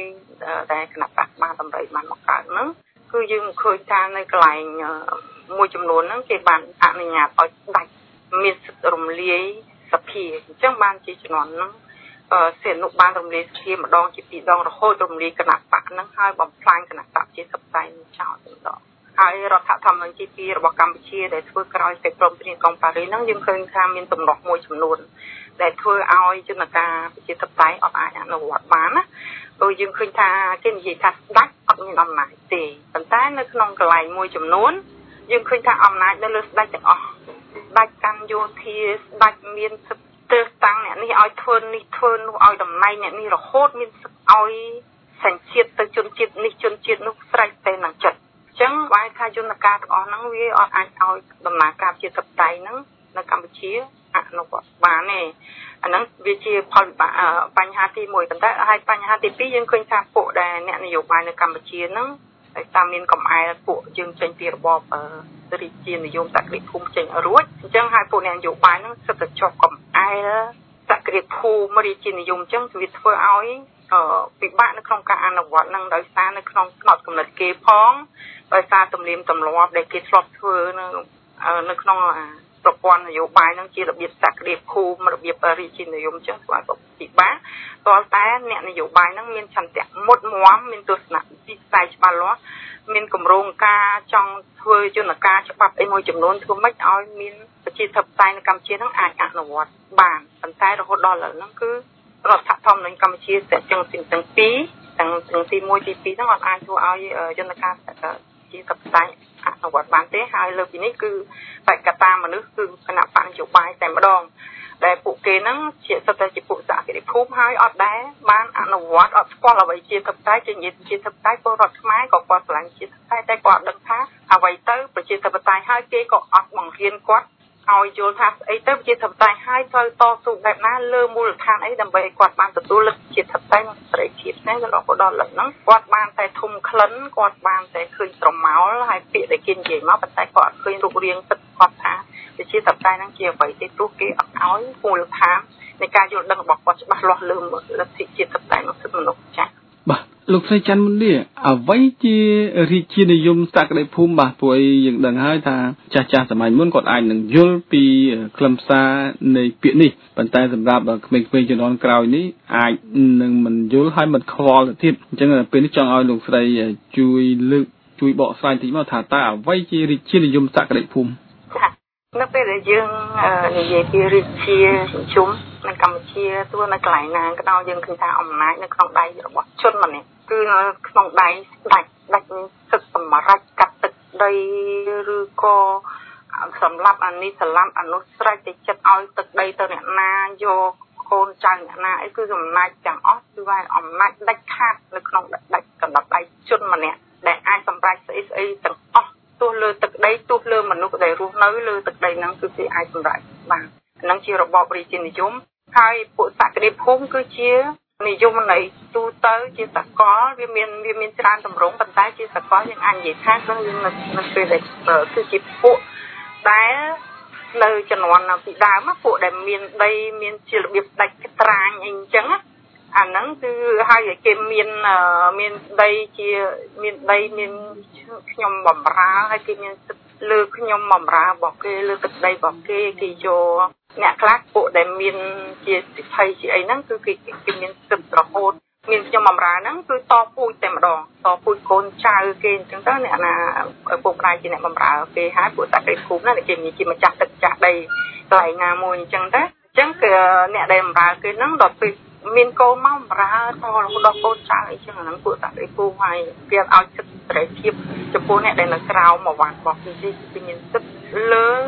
1ដែលគណៈបកបានដំរីបានបង្កើតហ្នឹងគឺយើងឃើញថានៅកន្លែងមួយចំនួនហ្នឹងគេបានអនុញ្ញាតឲ្យដាច់មានសិទ្ធិរំលាយសភាអញ្ចឹងបានជាជំនាន់ហ្នឹងសេនុបានរំលាយសភាម្ដងជា2ដងរហូតរំលាយគណៈបកហ្នឹងហើយបំផ្លាញគណៈបកជាសព្វតែចោលទាំងដងហើយរដ្ឋធម្មនុញ្ញទី2របស់កម្ពុជាដែលធ្វើក្រោយពេលព្រមព្រៀងក្រុងប៉ារីសហ្នឹងយើងឃើញថាមានទំនាស់មួយចំនួនដែលធ្វើឲ្យយន្តការប្រជាធិបតេយ្យអត់អាចអនុវត្តបានណាព្រោះយើងឃើញថាគេនិយាយថាស្ដេចអត់មានអំណាចទេប៉ុន្តែនៅក្នុងកន្លែងមួយចំនួនយើងឃើញថាអំណាចនៅលើស្ដេចទាំងអស់ស្ដេចកាន់យោធាស្ដេចមានសិទ្ធិទើសតាំងអ្នកនេះឲ្យធ្វើនេះធ្វើនោះឲ្យតំណែងអ្នកនេះរហូតមានសិទ្ធិឲ្យសញ្ជាតិទៅជនជាតិនេះជនជាតិនោះស្រេចតែនឹងចិត្តអញ្ចឹងបើថាយន្តការទាំងអស់ហ្នឹងវាអត់អាចឲ្យដំណើរការជាតបតៃហ្នឹងនៅកម្ពុជាអនុវត្តបានទេអាហ្នឹងវាជាផលបញ្ហាទី1ប៉ុន្តែហើយបញ្ហាទី2យើងឃើញថាពួកដែលអ្នកនយោបាយនៅកម្ពុជាហ្នឹងតែតាមមានកំអែលពួកយើងចេញពីរបបរាជានិយមសក្តិភូមិចេញរួចអញ្ចឹងហើយពួកអ្នកនយោបាយហ្នឹងសិតតែជាប់កំអែលសក្តិភូមិរាជានិយមអញ្ចឹងវាធ្វើឲ្យពិបាកនៅក្នុងការអនុវត្តហ្នឹងដោយសារនៅក្នុងផ្នត់គំនិតគេផងដោយសារទំនៀមទម្លាប់ដែលគេធ្លាប់ធ្វើនៅក្នុងប្រព័ន្ធនយោបាយហ្នឹងជារបៀបសក្តិភូមិរបៀបរាជានិយមអញ្ចឹងស្វាយពិបាកតើតែអ្នកនយោបាយហ្នឹងមានឆន្ទៈមុតមមមានទស្សនៈវិស័យច្បាស់លាស់មានគម្រោងការចង់ធ្វើយន្តការច្បាប់អីមួយចំនួនធ្វើម៉េចឲ្យមានប្រជាធិបតេយ្យនៅកម្ពុជាហ្នឹងអាចអនុវត្តបានប៉ុន្តែរហូតដល់ឥឡូវហ្នឹងគឺរដ្ឋធម្មនុញ្ញកម្ពុជាទាំងពីរទាំងទី1ទី2ហ្នឹងអត់អាចធ្វើឲ្យយន្តការជាធិបតេយ្យអនុវត្តបានទេហើយលើពីនេះគឺបេក្ខតាមនុស្សគឺគណៈបកនយោបាយតែម្ដងដែលពួកគេហ្នឹងជាសិតតែជាពួកសក្តិភូមិហើយអត់ដែរបានអនុវត្តអត់ស្គាល់អ្វីជាធិបតេយ្យជានិយាយជាធិបតេយ្យពលរដ្ឋខ្មែរក៏គាត់ឆ្លាញ់ជាធិបតេយ្យតែគាត់ដឹងថាអ្វីទៅប្រជាធិបតេយ្យហើយគេក៏អត់បង្រៀនគាត់ឲ្យយល់ថាស្អីទៅប្រជាធិបតេយ្យហើយត្រូវតស៊ូបែបណាលើមូលដ្ឋានអីដើម្បីឲ្យគាត់បានទទួលលទ្ធិជាធិបតេយ្យនិងសេរីភាពហ្នឹងរហូតដល់ឥឡូវហ្នឹងគាត់បានតែធំក្លិនគាត់បានតែឃើញស្រមោលហើយពាក្យដែលគេនិយាយមកប៉ុន្តែគាត់អត់ឃើញរូបរាងពិតគាត់ថាជាធិបតេយ្យហ្នឹងជាអ្វីទេព្រោះគេអត់ឲ្យមូលដ្ឋាននៃការយល់ដឹងរបស់គាត់ច្បាស់លាស់លើលទ្ធិជាធិបតេយ្យនិងសិទ្ធិមនុស្សចា៎បាទលោកស្រីច័ន្ទមុននេះអ្វីជារាជានិយមសក្តិភូមិបាទព្រោះយើងដឹងហើយថាចាស់សម័យមុនគាត់អាចនឹងយល់ពីខ្លឹមសារនៃពាក្យនេះប៉ុន្តែសម្រាប់ក្មេងៗជំនាន់ក្រោយនេះអាចនឹងមិនយល់ហើយមិនខ្វល់ទៅទៀតអញ្ចឹងពេលនេះចង់ឲ្យលោកស្រីជួយបកស្រាយតិចមកថាតើអ្វីជារាជានិយមសក្តិភូមិនៅពេលដែលយើងនិយាយពីរាជានិយមនៅកម្ពុជាទោះនៅកន្លែងណាក៏ដោយយើងឃើញថាអំណាចនៅក្នុងដៃរបស់ជនម្នាក់គឺនៅក្នុងដៃស្ដេចមានសិទ្ធិសម្រេចកាត់ទឹកដីឬក៏សម្រាប់អានេះសម្រាប់អនុស្រេចទៅចិត្តឲ្យទឹកដីទៅអ្នកណាយកកូនចៅអ្នកណាអីគឺអំណាចទាំងអស់គឺว่าអំណាចដាច់ខាតនៅក្នុងដាច់កណ្ដាប់ដៃជនម្នាក់ដែលអាចសម្រេចស្អីទាំងអស់ទោះលើទឹកដីទោះលើមនុស្សដែលរស់នៅលើទឹកដីហ្នឹងគឺគេអាចសម្រេចបានហ្នឹងជារបបរាជានិយមហើយពួកសក្តិភូមិគឺជានិយមន័យទូទៅជាសកលវាមានច្រើនទម្រង់ប៉ុន្តែជាសកលយើងអាចនិយាយថាគឺយើងនៅពេលដែលគឺជាពួកដែលនៅជំនាន់ពីដើមពួកដែលមានដីមានជារបៀបដាច់ត្រាញអីអញ្ចឹងអាហ្នឹងគឺហើយគេមានដីជាមានដីមានខ្ញុំបំរើហើយគេមានសិទ្ធិលើខ្ញុំបំរើរបស់គេលើទឹកដីរបស់គេយកអ្នកខ្លះពួកដែលមានជាសិទ្ធិជាអីហ្នឹងគឺគេមានសិទ្ធិរហូតមានខ្ញុំបំរើហ្នឹងគឺតពូជតែម្ដងតពូជកូនចៅគេអញ្ចឹងទៅអ្នកណាពុកម្ដាយជាអ្នកបំរើគេហើយពួកសក្តិភូមិហ្នឹងគេជាម្ចាស់ទឹកម្ចាស់ដីកន្លែងណាមួយអញ្ចឹងទៅអញ្ចឹងគឺអ្នកដែលបំរើគេហ្នឹងដល់ពេលមានកូនមកបំរើតរហូតដល់កូនចៅអីចឹងហ្នឹងពួកសក្តិភូមិហើយគេឲ្យសិទ្ធិសេរីភាពចំពោះអ្នកដែលនៅក្រៅមកវត្តរបស់គេមានសិទ្ធិលើ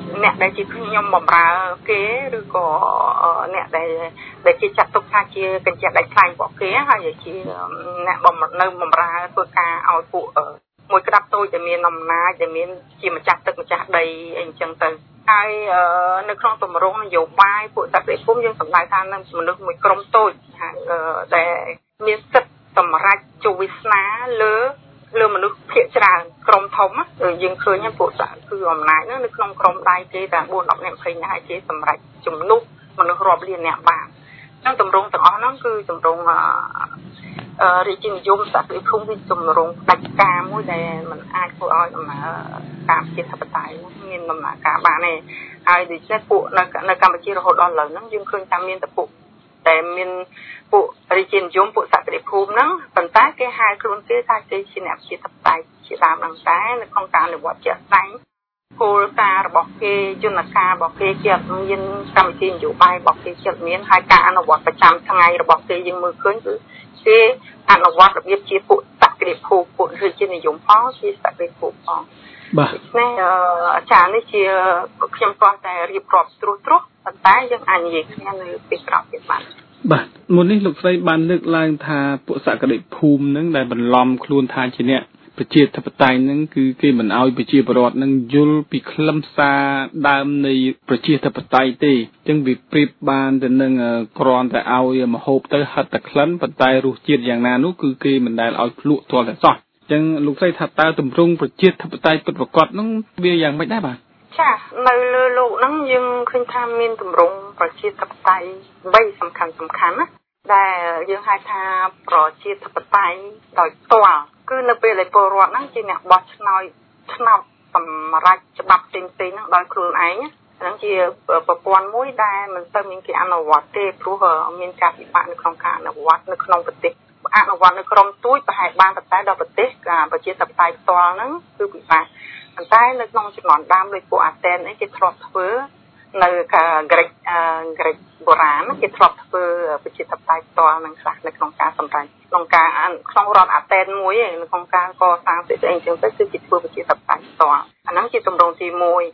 អ្នកដែលជាខ្ញុំបម្រើគេឬក៏អ្នកដែលគេចាត់ទុកថាជាកញ្ចក់ដៃថ្លៃរបស់គេហើយជាអ្នកនៅបម្រើធ្វើការឲ្យពួកមួយក្តាប់តូចដែលមានអំណាចដែលមានជាម្ចាស់ទឹកម្ចាស់ដីអីអញ្ចឹងទៅហើយនៅក្នុងទម្រង់នយោបាយពួកសក្តិភូមិយើងសម្ដៅថានៅមនុស្សមួយក្រុមតូចដែលមានសិទ្ធិសម្រេចជោគវាសនាលើមនុស្សភាគច្រើនក្រុមធំយើងឃើញពួកសាគឺអំណាចនៅក្នុងក្រុមដៃគេតែ4 10នាក់20នាក់គេសម្រេចជំនួសមនុស្សរាប់លានអ្នកបានចឹងទម្រង់ទាំងអស់ហ្នឹងគឺទម្រង់រាជានិយមសក្តិភូមិវាទម្រង់ផ្ដាច់ការមួយដែលมันអាចធ្វើឲ្យដំណើរការជាធិបតេយ្យមានដំណើរការបានទេហើយដូច្នេះពួកនៅកម្ពុជារហូតដល់ឥឡូវហ្នឹងយើងឃើញថាមានតែពួកតែមានពួករាជានិយមពួកសក្តិភូមិហ្នឹងប៉ុន្តែគេហៅខ្លួនគេថាគេជាអ្នកជាធិបតេយ្យជាដើមហ្នឹងតែនៅក្នុងការអនុវត្តជាក់ស្ដែងគោលការណ៍របស់គេយន្តការរបស់គេជាមានកម្មវិធីនយោបាយរបស់គេជាមានហើយការអនុវត្តប្រចាំថ្ងៃរបស់គេយើងមើលឃើញគឺគេអនុវត្តរបៀបជាពួកសក្តិភូមិពួករាជានិយមផងជាសក្តិភូមិផងបាទនេះអាចារ្យនេះជាខ្ញុំគ្រាន់តែរៀបរាប់ត្រួសប៉ុន្តែយើងអាចនិយាយគ្នានៅពេលក្រោយទៀតបាទមុននេះលោកស្រីបានលើកឡើងថាពួកសក្តិភូមិនឹងដែលបន្លំខ្លួនថាជាអ្នកប្រជាធិបតេយ្យនឹងគឺគេមិនអោយប្រជាពលរដ្ឋនឹងយល់ពីខ្លឹមសារដើមនៃប្រជាធិបតេយ្យទេអញ្ចឹងវាប្រៀបបានទៅនឹងគ្រាន់តែអោយមហូបទៅហិតតែក្លិនប៉ុន្តែរសជាតិយ៉ាងណានោះគឺគេមិនដែលអោយភ្លក់ទាល់តែសោះអញ្ចឹងលោកស្រីថាតើទម្រង់ប្រជាធិបតេយ្យពិតប្រាកដនឹងវាយ៉ាងម៉េចដែរបាទចានៅលើលោកហ្នឹងយើងឃើញថាមានទម្រង់ប្រជាធិបតេយ្យ3សំខាន់ណាដែលយើងហៅថាប្រជាធិបតេយ្យដោយផ្ទាល់គឺនៅពេលដែលពលរដ្ឋហ្នឹងជាអ្នកបោះឆ្នោតសម្រាប់ច្បាប់ផ្សេងៗហ្នឹងដោយខ្លួនឯងហ្នឹងជាប្រព័ន្ធមួយដែលមិនទៅមានគេអនុវត្តទេព្រោះមានការពិបាកនៅក្នុងការអនុវត្តនៅក្នុងប្រទេសអនុវត្តនៅក្រុមទូចប្រហែលបានតែដល់ប្រទេសប្រជាធិបតេយ្យផ្ទាល់ហ្នឹងគឺពិបាកប៉ុន្តែនៅក្នុងចំនួនដើមដូចពួកអាតែនអីគេធ្លាប់ធ្វើនៅក្រិចបុរាណគេធ្លាប់ធ្វើប្រជាធិបតេយ្យផ្ទាល់នឹងខ្លះនៅក្នុងការសម្រេចក្នុងរដ្ឋអាតែនមួយនៅក្នុងការកសាងស្អីអញ្ចឹងទៅគឺជាធ្វើប្រជាធិបតេយ្យផ្ទាល់អាហ្នឹងជាទម្រង់ទី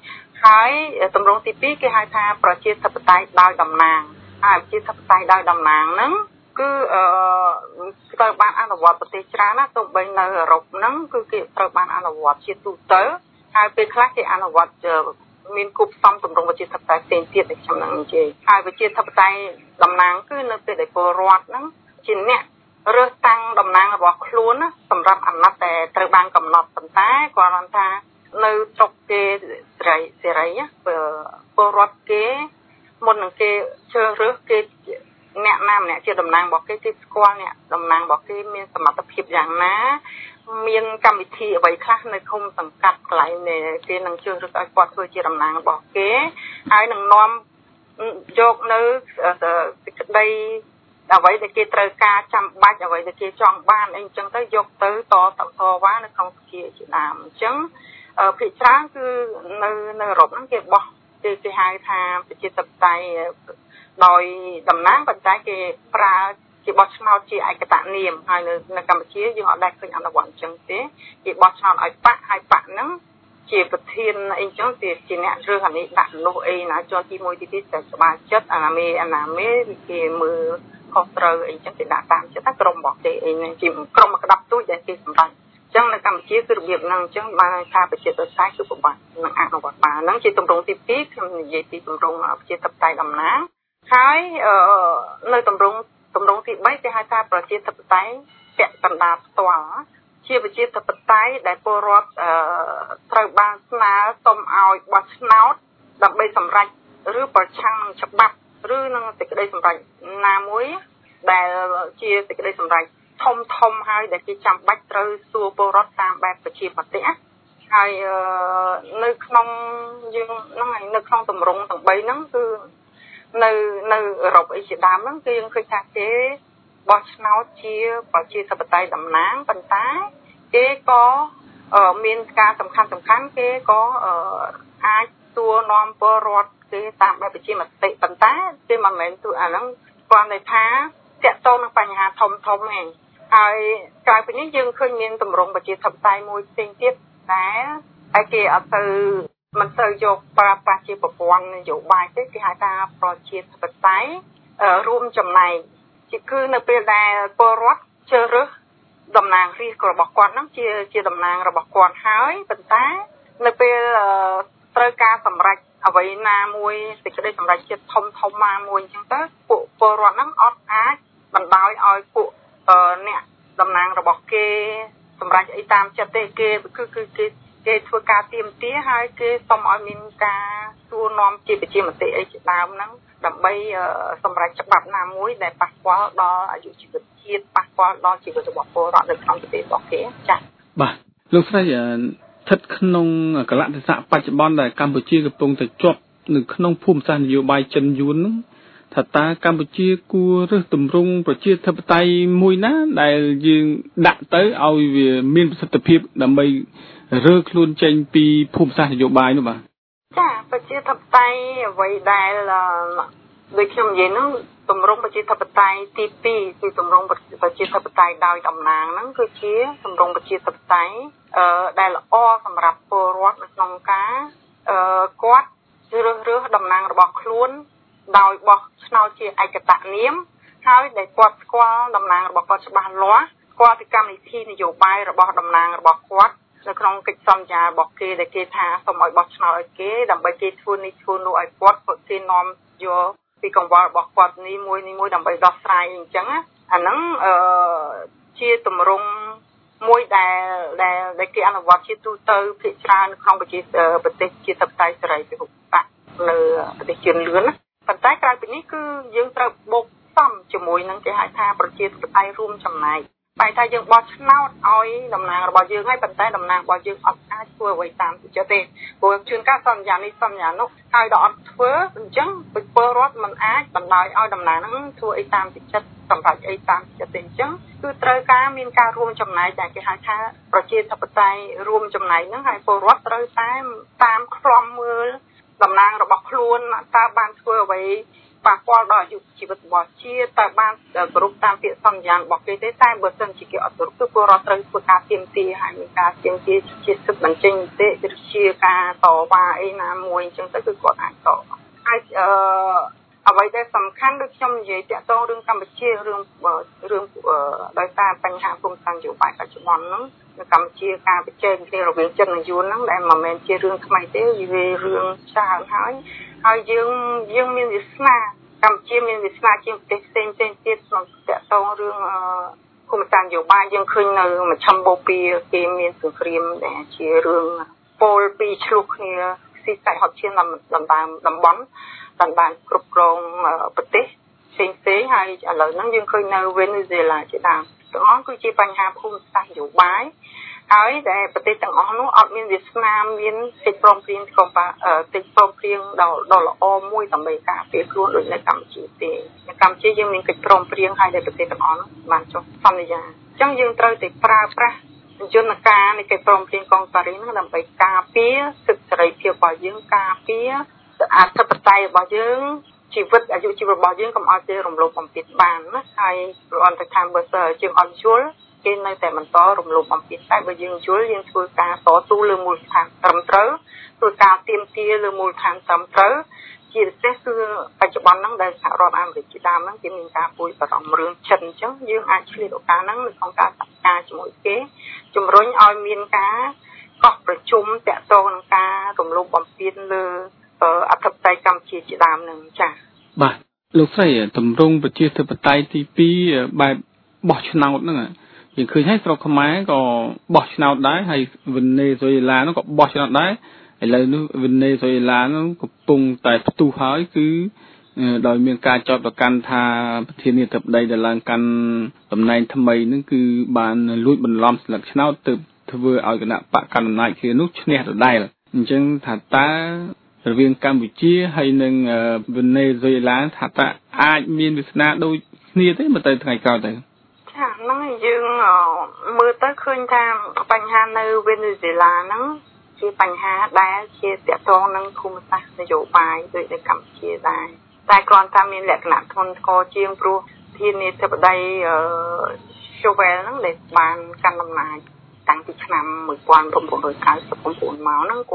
1ហើយទម្រង់ទី2គេហៅថាប្រជាធិបតេយ្យដោយតំណាងហើយប្រជាធិបតេយ្យដោយតំណាងហ្នឹងគឺត្រូវបានអនុវត្តប្រទេសច្រើនណាទោះបីនៅអឺរ៉ុបហ្នឹងគឺគេត្រូវបានអនុវត្តជាទូទៅហើយពេលខ្លះគេអនុវត្តមានគូផ្សំទម្រង់ប្រជាធិបតេយ្យផ្សេងទៀតដែលខ្ញុំនឹងនិយាយហើយប្រជាធិបតេយ្យតំណាងគឺនៅពេលដែលពលរដ្ឋហ្នឹងជាអ្នករើសតាំងតំណាងរបស់ខ្លួនណាសម្រាប់អាណត្តិដែលត្រូវបានកំណត់ប៉ុន្តែគាត់ថានៅស្រុកគេសេរីពលរដ្ឋគេមុននឹងគេជ្រើសរើសគេអ្នកណាម្នាក់ជាតំណាងរបស់គេស្គាល់អ្នកតំណាងរបស់គេមានសមត្ថភាពយ៉ាងណាមានកម្មវិធីអ្វីខ្លះនៅឃុំសង្កាត់កន្លែងគេនឹងជ្រើសរើសឲ្យគាត់ធ្វើជាតំណាងរបស់គេហើយនឹងនាំយកនៅសេចក្តីអ្វីដែលគេត្រូវការចាំបាច់អ្វីដែលគេចង់បានអីអញ្ចឹងទៅយកទៅតវ៉ានៅក្នុងសភាជាដើមអញ្ចឹងភាគច្រើនគឺនៅអឺរ៉ុបហ្នឹងគេបោះគេហៅថាប្រជាធិបតេយ្យដោយតំណាងប៉ុន្តែគេប្រើគេបោះឆ្នោតជាឯកតនាមហើយនៅកម្ពុជាយើងអត់ដែលឃើញអនុវត្តអញ្ចឹងទេគេបោះឆ្នោតឲ្យបកហើយបកហ្នឹងជាប្រធានអីចឹងជាអ្នករើសអានេះដាក់នោះអីណាជាន់ទី1ទី2តែច្បាស់ចិត្តអាណាមេគេមើលខុសត្រូវអីចឹងគេដាក់តាមចិត្តតែក្រុមរបស់គេអីហ្នឹងជាក្រុមមកក្តាប់ទូចដែលគេសម្រេចចឹងនៅកម្ពុជាគឺរបៀបហ្នឹងអញ្ចឹងបានថាប្រជាធិបតេយ្យគឺពិបាកនឹងអនុវត្តបានហ្នឹងជាទម្រង់ទី2ខ្ញុំនិយាយពីទម្រង់ប្រជាធិបតេយ្យតំណាងហើយនៅទម្រង់ទី3គេហៅថាប្រជាធិបតេយ្យពាក់កណ្ដាលផ្ទាល់ជាប្រជាធិបតេយ្យដែលពលរដ្ឋត្រូវបានស្នើសុំឲ្យបោះឆ្នោតដើម្បីសម្រេចឬប្រឆាំងនឹងច្បាប់ឬនឹងសេចក្តីសម្រេចណាមួយដែលជាសេចក្តីសម្រេចធំហើយដែលគេចាំបាច់ត្រូវសួរពលរដ្ឋតាមបែបប្រជាមតិហើយនៅក្នុងយើងហ្នឹងហើយនៅក្នុងទម្រង់ទាំង3ហ្នឹងគឺនៅអឺរ៉ុបអីជាដើមហ្នឹងគឺយើងឃើញថាគេបោះឆ្នោតជាប្រជាធិបតេយ្យតំណាងប៉ុន្តែគេក៏មានការសំខាន់គេក៏អាចសួរនាំពលរដ្ឋគេតាមបែបប្រជាមតិប៉ុន្តែគេមិនមែនទូអាហ្នឹងគ្រាន់តែថាតាក់ទងនឹងបញ្ហាធំឯងហើយក្រៅពីនេះយើងឃើញមានទម្រង់ប្រជាធិបតេយ្យមួយផ្សេងទៀតដែលគេអត់ទៅមិនទៅយកប្រើប្រាស់ជាប្រព័ន្ធនយោបាយទេគេហៅថាប្រជាធិបតេយ្យរួមចំណែកគឺនៅពេលដែលពលរដ្ឋជ្រើសរើសតំណាងរាស្ត្ររបស់គាត់ហ្នឹងជាតំណាងរបស់គាត់ហើយប៉ុន្តែនៅពេលត្រូវការសម្រេចអ្វីណាមួយសេចក្តីសម្រេចចិត្តធំណាមួយអញ្ចឹងទៅពួកពលរដ្ឋហ្នឹងអត់អាចបណ្ដោយឲ្យពួកអ្នកតំណាងរបស់គេសម្រេចអីតាមចិត្តទេគេគេធ្វើការទៀមទាហើយគេសុំឲ្យមានការសួរនាំជាប្រជាមតិអីជាដើមហ្នឹងដើម្បីសម្រេចច្បាប់ណាមួយដែលប៉ះពាល់ដល់អាយុជីវិតជាតិប៉ះពាល់ដល់ជីវិតរបស់ពលរដ្ឋនៅក្នុងប្រទេសរបស់គេចា៎បាទលោកស្រីស្ថិតក្នុងកលៈទេសៈបច្ចុប្បន្នដែលកម្ពុជាកំពុងតែជាប់នៅក្នុងភូមិសាស្ត្រនយោបាយចិនយួនហ្នឹងថាតើកម្ពុជាគួររើសទម្រង់ប្រជាធិបតេយ្យមួយណាដែលយើងដាក់ទៅឲ្យវាមានប្រសិទ្ធភាពដើម្បីរើខ្លួនចេញពីភូមិសាស្ត្រនយោបាយនោះបាទចាប្រជាធិបតេយ្យអ្វីដែលដូចខ្ញុំនិយាយហ្នឹងទម្រង់ប្រជាធិបតេយ្យទី2គឺទម្រង់ប្រជាធិបតេយ្យដោយតំណាងហ្នឹងគឺជាទម្រង់ប្រជាធិបតេយ្យដែលល្អសម្រាប់ពលរដ្ឋនៅក្នុងការគាត់ជ្រើសរើសតំណាងរបស់ខ្លួនដោយបោះឆ្នោតជាឯកតនាមហើយដែលគាត់ស្គាល់តំណាងរបស់គាត់ច្បាស់លាស់ស្គាល់ពីកម្មវិធីនយោបាយរបស់តំណាងរបស់គាត់នៅក្នុងកិច្ចសន្យារបស់គេដែលគេថាសូមឲ្យបោះឆ្នោតឲ្យគេដើម្បីគេធ្វើនេះធ្វើនោះឲ្យគាត់គេនាំយកពីកង្វល់របស់គាត់នេះមួយដើម្បីដោះស្រាយអញ្ចឹងអាហ្នឹងជាទម្រង់មួយដែលគេអនុវត្តជាទូទៅភាគច្រើននៅក្នុងប្រទេសជាធិបតេយ្យសេរីពិភពលោកនៅប្រទេសជឿនលឿនណាប៉ុន្តែក្រៅពីនេះគឺយើងត្រូវបូកសំជាមួយនឹងគេហៅថាប្រជាធិបតេយ្យរួមចំណែកបែរថាយើងបោះឆ្នោតឲ្យតំណាងរបស់យើងហើយប៉ុន្តែតំណាងរបស់យើងអត់អាចធ្វើអ្វីតាមចិត្តទេព្រោះជួនកាលសន្យានេះសន្យានោះហើយដល់អត់ធ្វើអញ្ចឹងពលរដ្ឋមិនអាចបណ្ដោយឲ្យតំណាងហ្នឹងធ្វើអីតាមចិត្តសម្រាប់អីតាមចិត្តទេអញ្ចឹងគឺត្រូវការមានការរួមចំណែកដែលគេហៅថាប្រជាធិបតេយ្យរួមចំណែកហ្នឹងហើយពលរដ្ឋត្រូវតែតាមខ្លំមើលតំណាងរបស់ខ្លួនតើបានធ្វើអ្វីប៉ះពាល់ដល់អាយុជីវិតរបស់ជាតិតើបានគោរពតាមពាក្យសន្យារបស់គេទេតែបើសិនជាគេអត់គោរពគឺពលរដ្ឋត្រូវធ្វើការទាមទារហើយមានការទាមទារជាសិទ្ធិបញ្ចេញមតិឬជាការតវ៉ាអីណាមួយអញ្ចឹងទៅគឺគាត់អាចតហើយអ្វីដែលសំខាន់ដូចខ្ញុំនិយាយតាក់ទងរឿងកម្ពុជារឿងដោយសារបញ្ហាភូមិសាស្ត្រនយោបាយបច្ចុប្បន្នហ្នឹងនៅកម្ពុជាការប្រជែងគ្នារវាងចិននិងយួនហ្នឹងដែលមិនមែនជារឿងថ្មីទេវារឿងច្រើនហើយយើងមានវាសនាកម្ពុជាមានវាសនាជាងប្រទេសផ្សេងទៀតក្នុងតាក់ទងរឿងភូមិសាស្ត្រនយោបាយយើងឃើញនៅមជ្ឈមបូព៌ាគេមានសង្គ្រាមដែលជារឿងពលពីរឆ្លោះគ្នាស៊ីសាច់ហត់ឈាមតំបន់បានគ្រប់គ្រងប្រទេសផ្សេងហើយឥឡូវហ្នឹងយើងឃើញនៅវេណេស៊ុយអេឡាជាដើមទាំងអស់គឺជាបញ្ហាភូមិសាស្ត្រនយោបាយហើយដែលប្រទេសទាំងអស់នោះអត់មានវាសនាមានកិច្ចព្រមព្រៀងដ៏ល្អមួយដើម្បីការពារខ្លួនដូចនៅកម្ពុជាទេនៅកម្ពុជាយើងមានកិច្ចព្រមព្រៀងហើយដែលប្រទេសទាំងអស់នោះបានចុះសន្យាអញ្ចឹងយើងត្រូវតែប្រើប្រាស់យន្តការនៃកិច្ចព្រមព្រៀងកុងប៉ារីសហ្នឹងដើម្បីការពារសិទ្ធិសេរីភាពរបស់យើងការពារអធិបតេយ្យរបស់យើងជីវិតអាយុជីវិតរបស់យើងកុំឲ្យគេរំលោភបំពានបានណាហើយព្រោះអន្តរកម្មបើសិនជាអត់យល់គេនៅតែបន្តរំលោភបំពានតែបើយើងយល់យើងធ្វើការតស៊ូលើមូលដ្ឋានត្រឹមត្រូវធ្វើការទាមទារលើមូលដ្ឋានត្រឹមត្រូវជាពិសេសគឺបច្ចុប្បន្នហ្នឹងដែលសហរដ្ឋអាមេរិកជាដើមហ្នឹងគេមានការពួយបារម្ភរឿងចិនអញ្ចឹងយើងអាចឆ្លៀតឱកាសហ្នឹងនៅក្នុងការសហការជាមួយគេជំរុញឲ្យមានការកោះប្រជុំតាក់ទងនឹងការរំលោភបំពានលើអធិបតេយ្យកម្ពុជាជាដើមនឹងចា៎បាទលោកស្រីតម្រង់ប្រជាធិបតេយ្យទី2បែបបោះឆ្នោតហ្នឹងយើងឃើញហើយស្រុកខ្មែរក៏បោះឆ្នោតដែរហើយវេណេស៊ុយអេឡានោះក៏បោះឆ្នោតដែរឥឡូវនេះវេណេស៊ុយអេឡានោះកំពុងតែផ្ទុះហើយគឺដោយមានការចោទប្រកាន់ថាប្រធានាធិបតីដែលឡើងកាន់តំណែងថ្មីហ្នឹងគឺបានលួចបន្លំស្លឹកឆ្នោតទៅធ្វើឲ្យគណៈបកកណ្ដាលអំណាចគ្នានោះឈ្នះដដែលអញ្ចឹងថាតើរវាងកម្ពុជាហើយនិងវេណេស៊ុយអេឡាថាតើអាចមានវាសនាដូចគ្នាទេមកទៅថ្ងៃក្រោយទៅចាហ្នឹងយើងមើលទៅឃើញថាបញ្ហានៅវេណេស៊ុយអេឡាហ្នឹងជាបញ្ហាដែលជាតាក់ទងនឹងភូមិសាស្ត្រនយោបាយដូចនៅកម្ពុជាដែរតែគ្រាន់តែមានលក្ខណៈធ្ងន់ធ្ងរជាងព្រោះធានាធិបតីជូវែលហ្នឹងដែលបានកាន់អំណាចតាំងពីឆ្នាំ1999មកហ្នឹងគាត់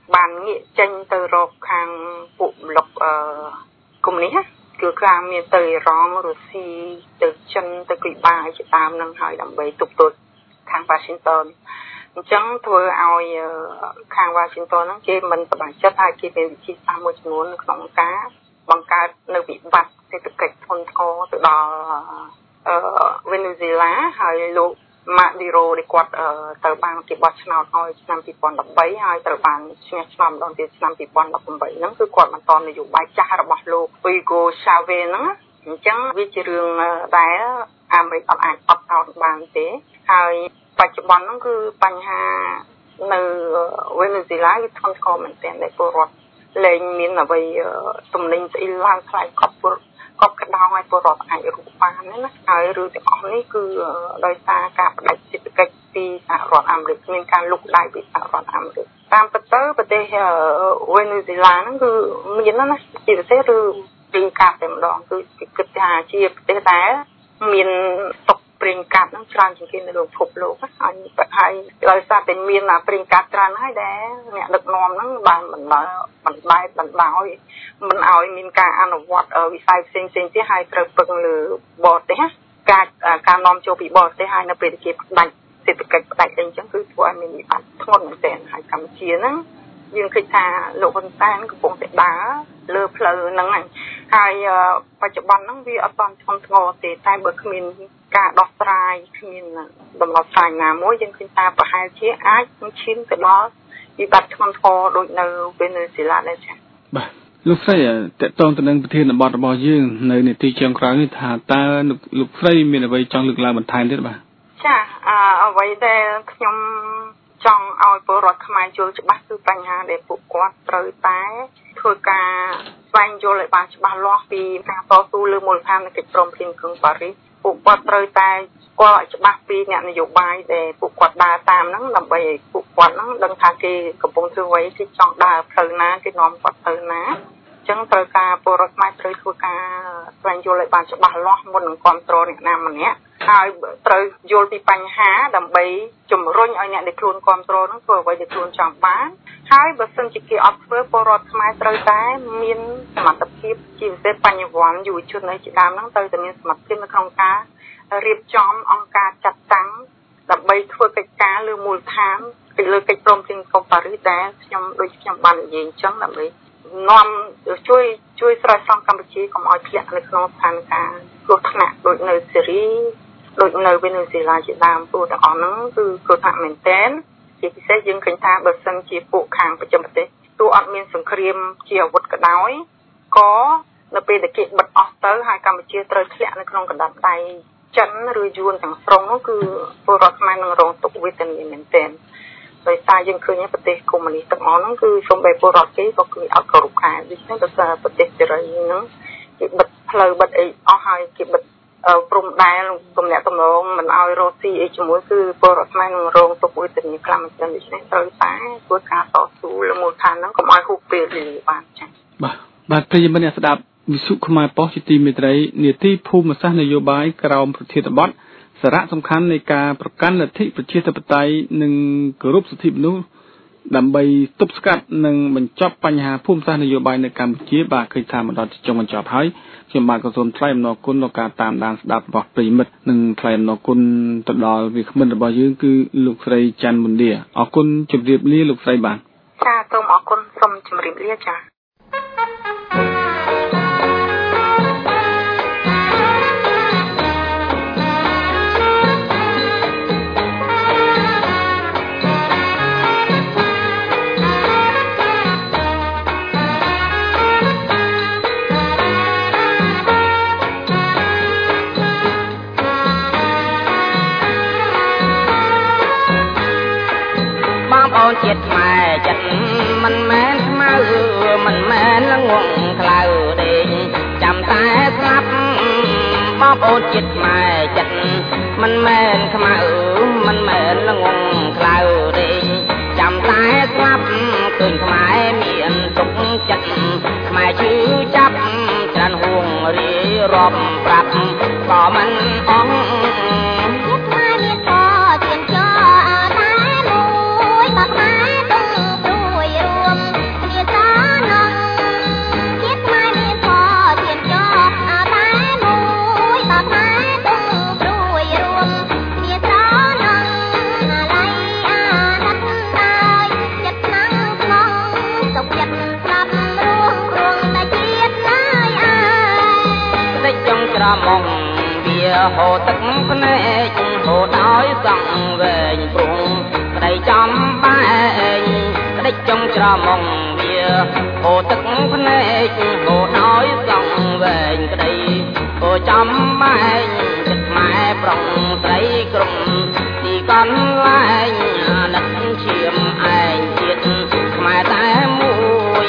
ban nghĩa tranh từ rộp khang bụng lộc cùng ní cứ khang miền từ rong rồi xì từ chân từ quỷ ba chỉ tam nâng hỏi đầm bầy tục tục khang Washington chẳng thôi ao khang Washington nó kia mình tập bản chất hai kia về vị trí xa một muốn bằng cá nơi bị bắt thì tự kịch thôn co từ đó Venezuela hay lục Maduro đi quạt tờ ban cái bọt nào thôi nămปีปอนดับใบhay tờ ban sinh nhật năm đón tiền nămปีปอนดับใบนั่นคือquạtมันตอนอยู่ใบจ้าระบาดโลกHugo Chavezนั่นจังวิจารณ์ได้อเมริกอัดเอาบางเตะhayปัจจุบันนั่นคือปัญหาในเวเนซุเอลาที่ทนคอมันเป็นในปรดเลยมีอะไรตุ่มลิงอิหร่านใส่ก็กระดองไอ้ปรดไอ้รูปานนั่นนะไอ้รูที่อันนี้คือโดยตาการปฏิเสธกิจปีสหรัฐอเมริกมีการลุกไล่ปีสหรัฐอเมริกตามประเทศเวเนซุเอลานั่นคือมีนั่นนะจีนเสียรูปีการเต็มดองคือกิจหาชีพประเทศแต่มีตกปริงกัดนั่งจานจริงๆในโลกภพโลกอันนี้แบบให้เราทราบเป็นมีนนะปริงกัดจานให้ได้เนี่ยดึกนอนนั่งบานมันได้มันเอามีนการอนุวัตวิสัยเซ็งที่ให้กระเปิงหรือบอดเนี่ยการนอมโจปีบอดที่ให้นับเป็นเก็บดันเศรษฐกิจดันเองจังคือตัวมีปัดทั้งหมดเหมือนกันให้กำเชียนั่งยังเคยทาโลกคนใต้นั่งกระโปรงเสดาเลือเพลนั่งไงให้ปัจจุบันนั่งวิอัตตอนชนงอเตะใต้เบิกมีนการดอกตรายมีนดำรงสายงามมวยยังเคยทาประหารเชี่ยอ้ายชิ้นแต่ล้อวิบัติชนงอโดยในเวเนซุเอลาได้ใช่ลูกไส้แต่ตอนตอนนั้นประเทศบอดบอยื่นในที่เชียงครานนี่ถาตาลูกไส้มีอะไรจังลึกลาบันทายได้ป่ะใช่เอาไว้แต่ยมจังเอาปรดขมายโจจะบัดคือปัญหาเด็กปุกวัดเตยตายคือการสายโจเลยบางฉบับล้อปีการต่อสู้เรื่องมูลค่าในกิจกรรมพิมพ์กรุงปารีสปุกวัดเตยตายก็ฉบับปีเนี่ยนโยบายแต่ปุกวัดดาตามนั้นลำไปปุกวัดนั้นดังทางที่กระปงถือไว้ที่จังดาเพลินนะที่น้อมวัดเพลินนะจังเตยการปรดมาเตยคือการสายโจเลยบางฉบับล้อบนความโตเนี่ยนำมันเนี้ยให้เตยโยนปีปัญหาดังไปจุ่มรุ่งเอาเนี่ยเด็กครูนความโตนั่นตัวไว้เด็กครูนจังบ้านให้บัสนจิกีอัพเฟอร์ปรดมาเตยได้มีสมัติทิพย์จีบเซปัญญาวันอยู่ชุดในจิตามนั่งเตยจะมีสมัติทิพย์ในโครงการเรียบจอมองการจัดตั้งดับใบทั่วกิจการหรือมูลฐานไปเลยกิจกรรมจึงกองปาริแดนยำโดยยำบันยิงจังดับเลยนอมช่วยสร้างกัมพูชีของออยเพียในขนมทานการกดหนักโดยในซีรีส์โดยในเวเนซุเอลาจิตามตัวแต่อ่อนนั้นคือกดหนักเหมือนเต้นที่พิเศษยังเคยทำแบบสังจีปุขางประจำประเทศตัวอัดมีสงครามเกี่ยววัดกระน้อยก็ในปีตะเกียบบัดออสเตอร์ให้กัมพูชีเตยเที่ยในขนมกระดาษใดจันหรือยูนอย่างตรงนั่นคือปรดมาหนึ่งรองตกวิตามินเหมือนเต้นโดยตายังเคยเนี่ยประเทศคอมมิวนิสต์ต่างๆนั่นคือชมแบบปรดที่ก็คือเอากรุกาดิฉันก็จะประเทศเจริญนั่นเก็บบัดเพลย์บัดไอเอาให้เก็บบัดปรุงได้ตรงเนี้ยตรงน้องมันเอาโรตีไอจมูกคือปรดมาหนึ่งรองตกวิตามินคลามันจะดิฉันโดยตาตัวการต่อสู้และมูลฐานนั้นก็ไม่คู่เปลี่ยนเลยบ้างใช่บาดพยาบาลเนี่ยสดับวิสุขมาปอชิตีมิตรเนี่ยที่ภูมิศาสตร์นโยบายกราวประเทศบอสสาระสำคัญในการประกันลัทธิประชาธิปไตยหนึ่งกรุ๊ปสิทธิมนุษย์ดำไปตุบสกัดหนึ่งบรรจบปัญหาภูมิศาสตร์นโยบายในการประชีบาเคยทำมาตอนจงบรรจบให้เชื่อมบานกระทรวงไทยมนกุลต่อการตามดานสดับบอกปริมิตหนึ่งไทยมนกุลตลอดวิคมันระบายยืนคือลูกไทรจันบุญเดียออกกุลจุดเรียบเรียลูกไทรบานจ้าตรงออกกุลสมจุดเรียบเรียจ้าจิตแม่จัดมันแม่นมามันแม่นละงงคลาวเด้งจำแต่ครับบอบโอจิตแม่จัดมันแม่นขมามันแม่นละงงคลาวเด้งจำแต่ครับตื่นขมายเมียนตกจัดขมายชื่อจับจันห่วงรีรอบปรับก็มันอ่องมมองเบียโหตึกพเนจโหน้อยสังเวงปรุงได้จำแบงได้จงกระมองเบียโหตึกพเนจโหน้อยสังเวงได้โหจำแบงจัดแม่ปรองใส่กลุ่มที่กันไล่นัดเชียมไอเจียดแม่แต่มวย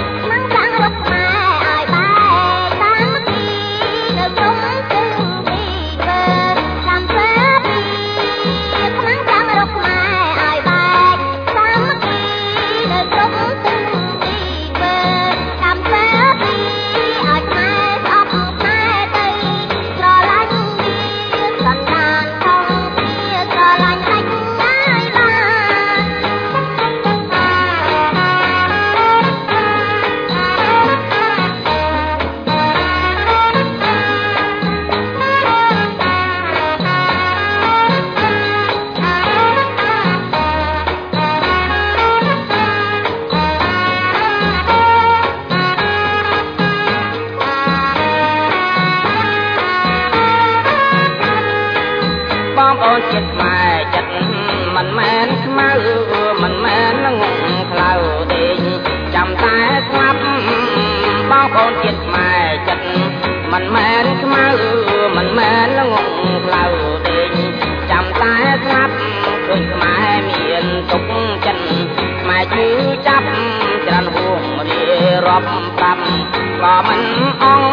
ចិត្តម៉ែចិត្តមិនមែនខ្មៅមិនមែនងងខ្លៅទេចាំតែស្ងាត់បងប្អូនចិត្តម៉ែចិត្តមិនមែនខ្មៅមិនមែនងងខ្លៅទេចាំតែស្ងាត់ឃើញខ្មែរមានទុកចិត្តខ្មែរជឿចាប់ច្រើនហួងរៀរាប់ប្រាប់ក៏មិនអង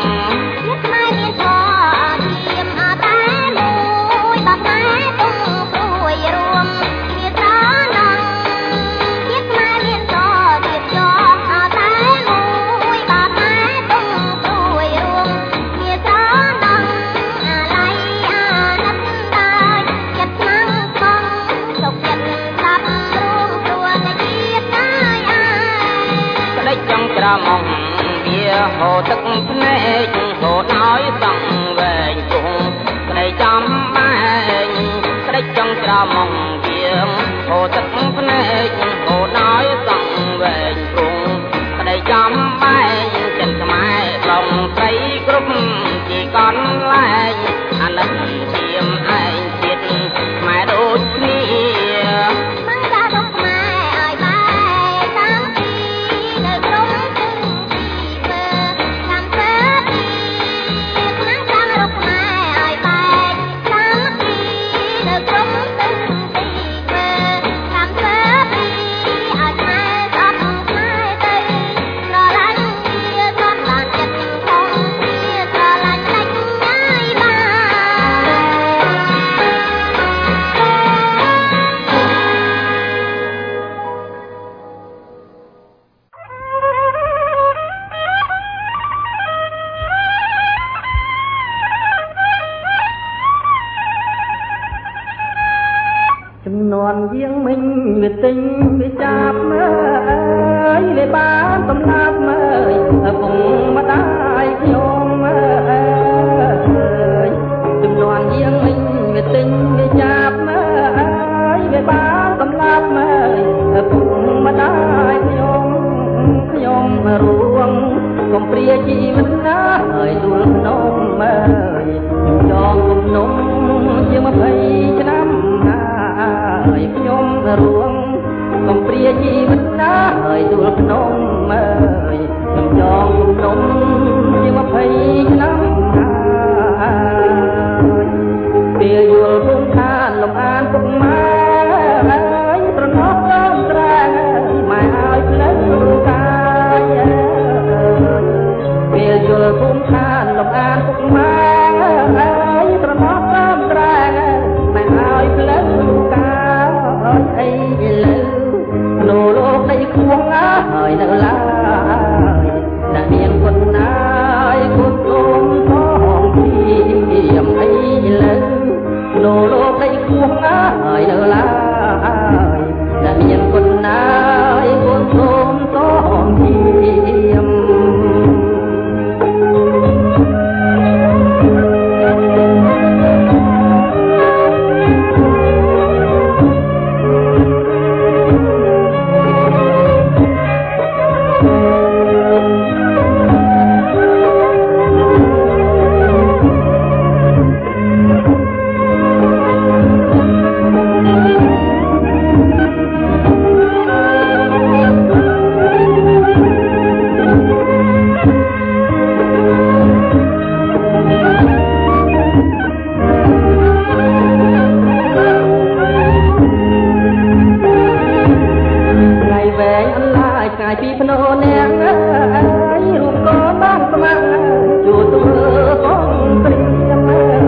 มองเบียโหตึกพเนจโหน้อยสังเวงปรุงได้จำแบงได้จงกระมองเบียโหตึกพเนจโหน้อยสังเวงปรุงได้จำแบงจันทร์ไม้ลงใส่กรุ๊ปที่ก้อนแรงอันนั้นเทียมไอเจ็ดแม่ดูนี่យើងមិញវាទិញវាចាប់មើលវាបានសំណាប់មើលពុំម្ដាយខ្ញុំមើលចំនួនយើងមិញវាទិញវាចាប់មើលវាបានសំណាប់មើលពុំម្ដាយខ្ញុំរួងកុំព្រាជីវិតណាហើយដួលភ្នំមើលខ្ញុំចងគំនុំជា20ឆ្នាំហើយខ្ញុំរួងកំព្រាជីវិតណាហើយដួលភ្នំមើលខ្ញុំចងគំនុំជា20ឆ្នាំហើយពេលយល់ពុំខានលំអានពុកម៉ែហើយប្រណោះដើមត្រែម៉ែឲ្យផ្លូវកាយពេលយល់ពុំខានលំអានពុកម៉ែហើយប្រណោះដើមត្រែម៉ែឲ្យផ្លូវកាយអីលើនៅលោកដីគួងហើយនៅឡើយតែមានគុណណាយគុណគុំផងពីអីលើនៅលោកដីគួងហើយនៅឡើយតែមានគុណណាយគុណគុំផងពី ngày phi phun ô nén ấy rụp có ban tâm dù tôi con tim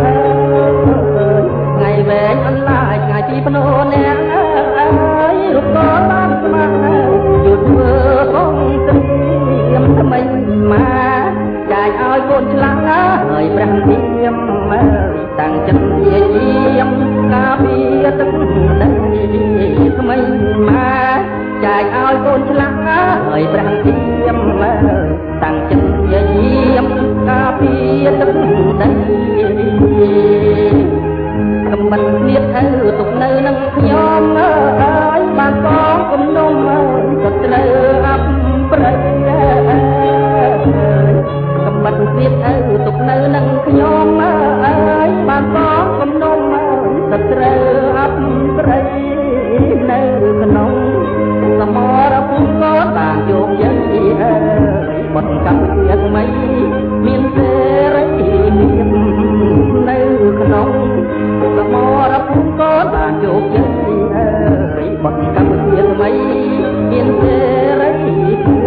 ngày về anh lại ngày phi phun ô nén ấy rụp có ban tâm dù tôi con timทำไมมาใจอ้อยคนฉลาดเอ่ยประเทียมตั้งចិត្តជាយាមការពារទឹកដីថ្មីមកចាយឲ្យកូនឆ្លាស់ហើយព្រះធាមតាំងចិត្តជាយាមការពារទឹកដីកំបិតទៀតទៅទុកនៅនឹងខ្ញុំអើយបានកងគំនុំក៏ត្រូវអប់ប្រៃកំបិតទៀតទៅទុកនៅនឹងខ្ញុំអើយបានកងគំនុំក៏ត្រូវអប់ប្រៃនៅក្នុងសមរភូមិក៏បានយកយើងអើយបត់កាប់ជាថ្មីមានសេរីភាពនៅក្នុងសមរភូមិក៏បានយកយើងអើយបត់កាប់ជាថ្មីមានសេរីភាព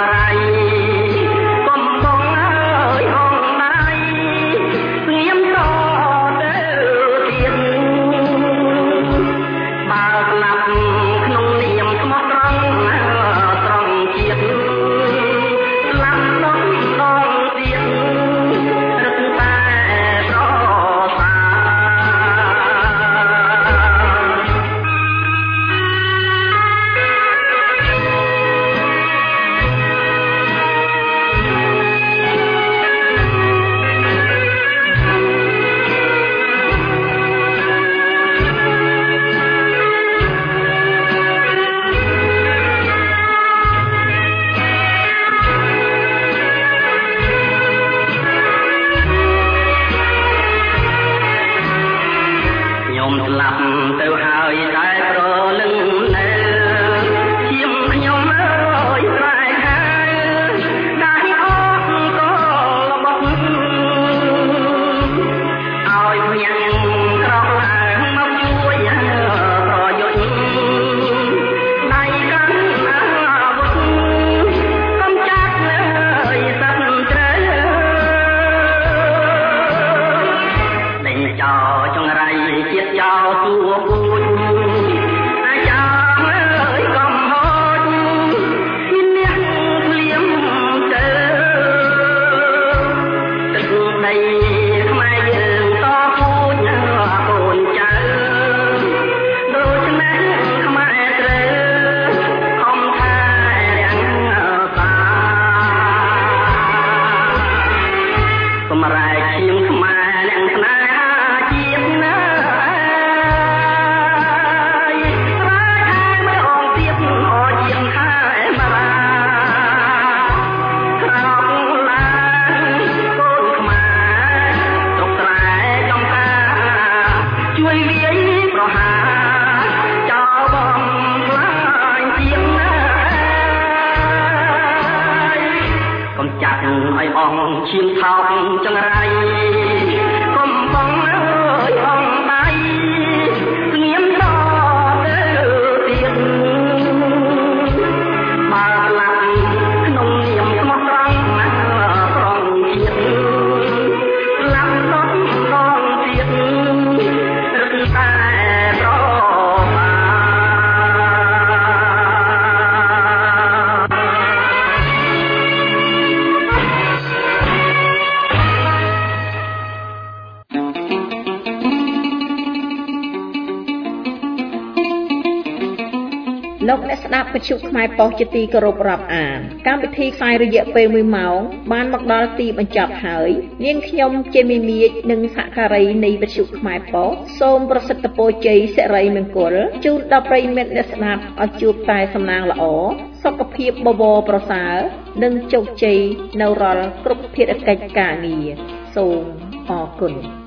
ឈៀងថោកចង្រៃកុំបងអើយអងដៃស្ងៀមដល់ទៅទៀតបើឡាំក្នុងនាមស្មោះត្រង់ប្រងជាតិឡាំដល់ដល់ទៀតរឹកតែប្រលោកអ្នកស្ដាប់វិទ្យុខ្មែរប៉ុស្តិ៍ជាទីគោរពរាប់អានកម្មវិធីផ្សាយរយៈពេល1ម៉ោងបានមកដល់ទីបញ្ចប់ហើយនាងខ្ញុំជាមីមៀចនិងសហការីនៃវិទ្យុខ្មែរប៉ុស្តិ៍សូមប្រសិទ្ធពរជ័យសិរីមង្គលជូនដល់ប្រិយមិត្តអ្នកស្ដាប់ឲ្យជួបតែសំណាងល្អសុខភាពបបរប្រសើរនិងជោគជ័យនៅរាល់គ្រប់ភារកិច្ចការងារសូមអរគុណ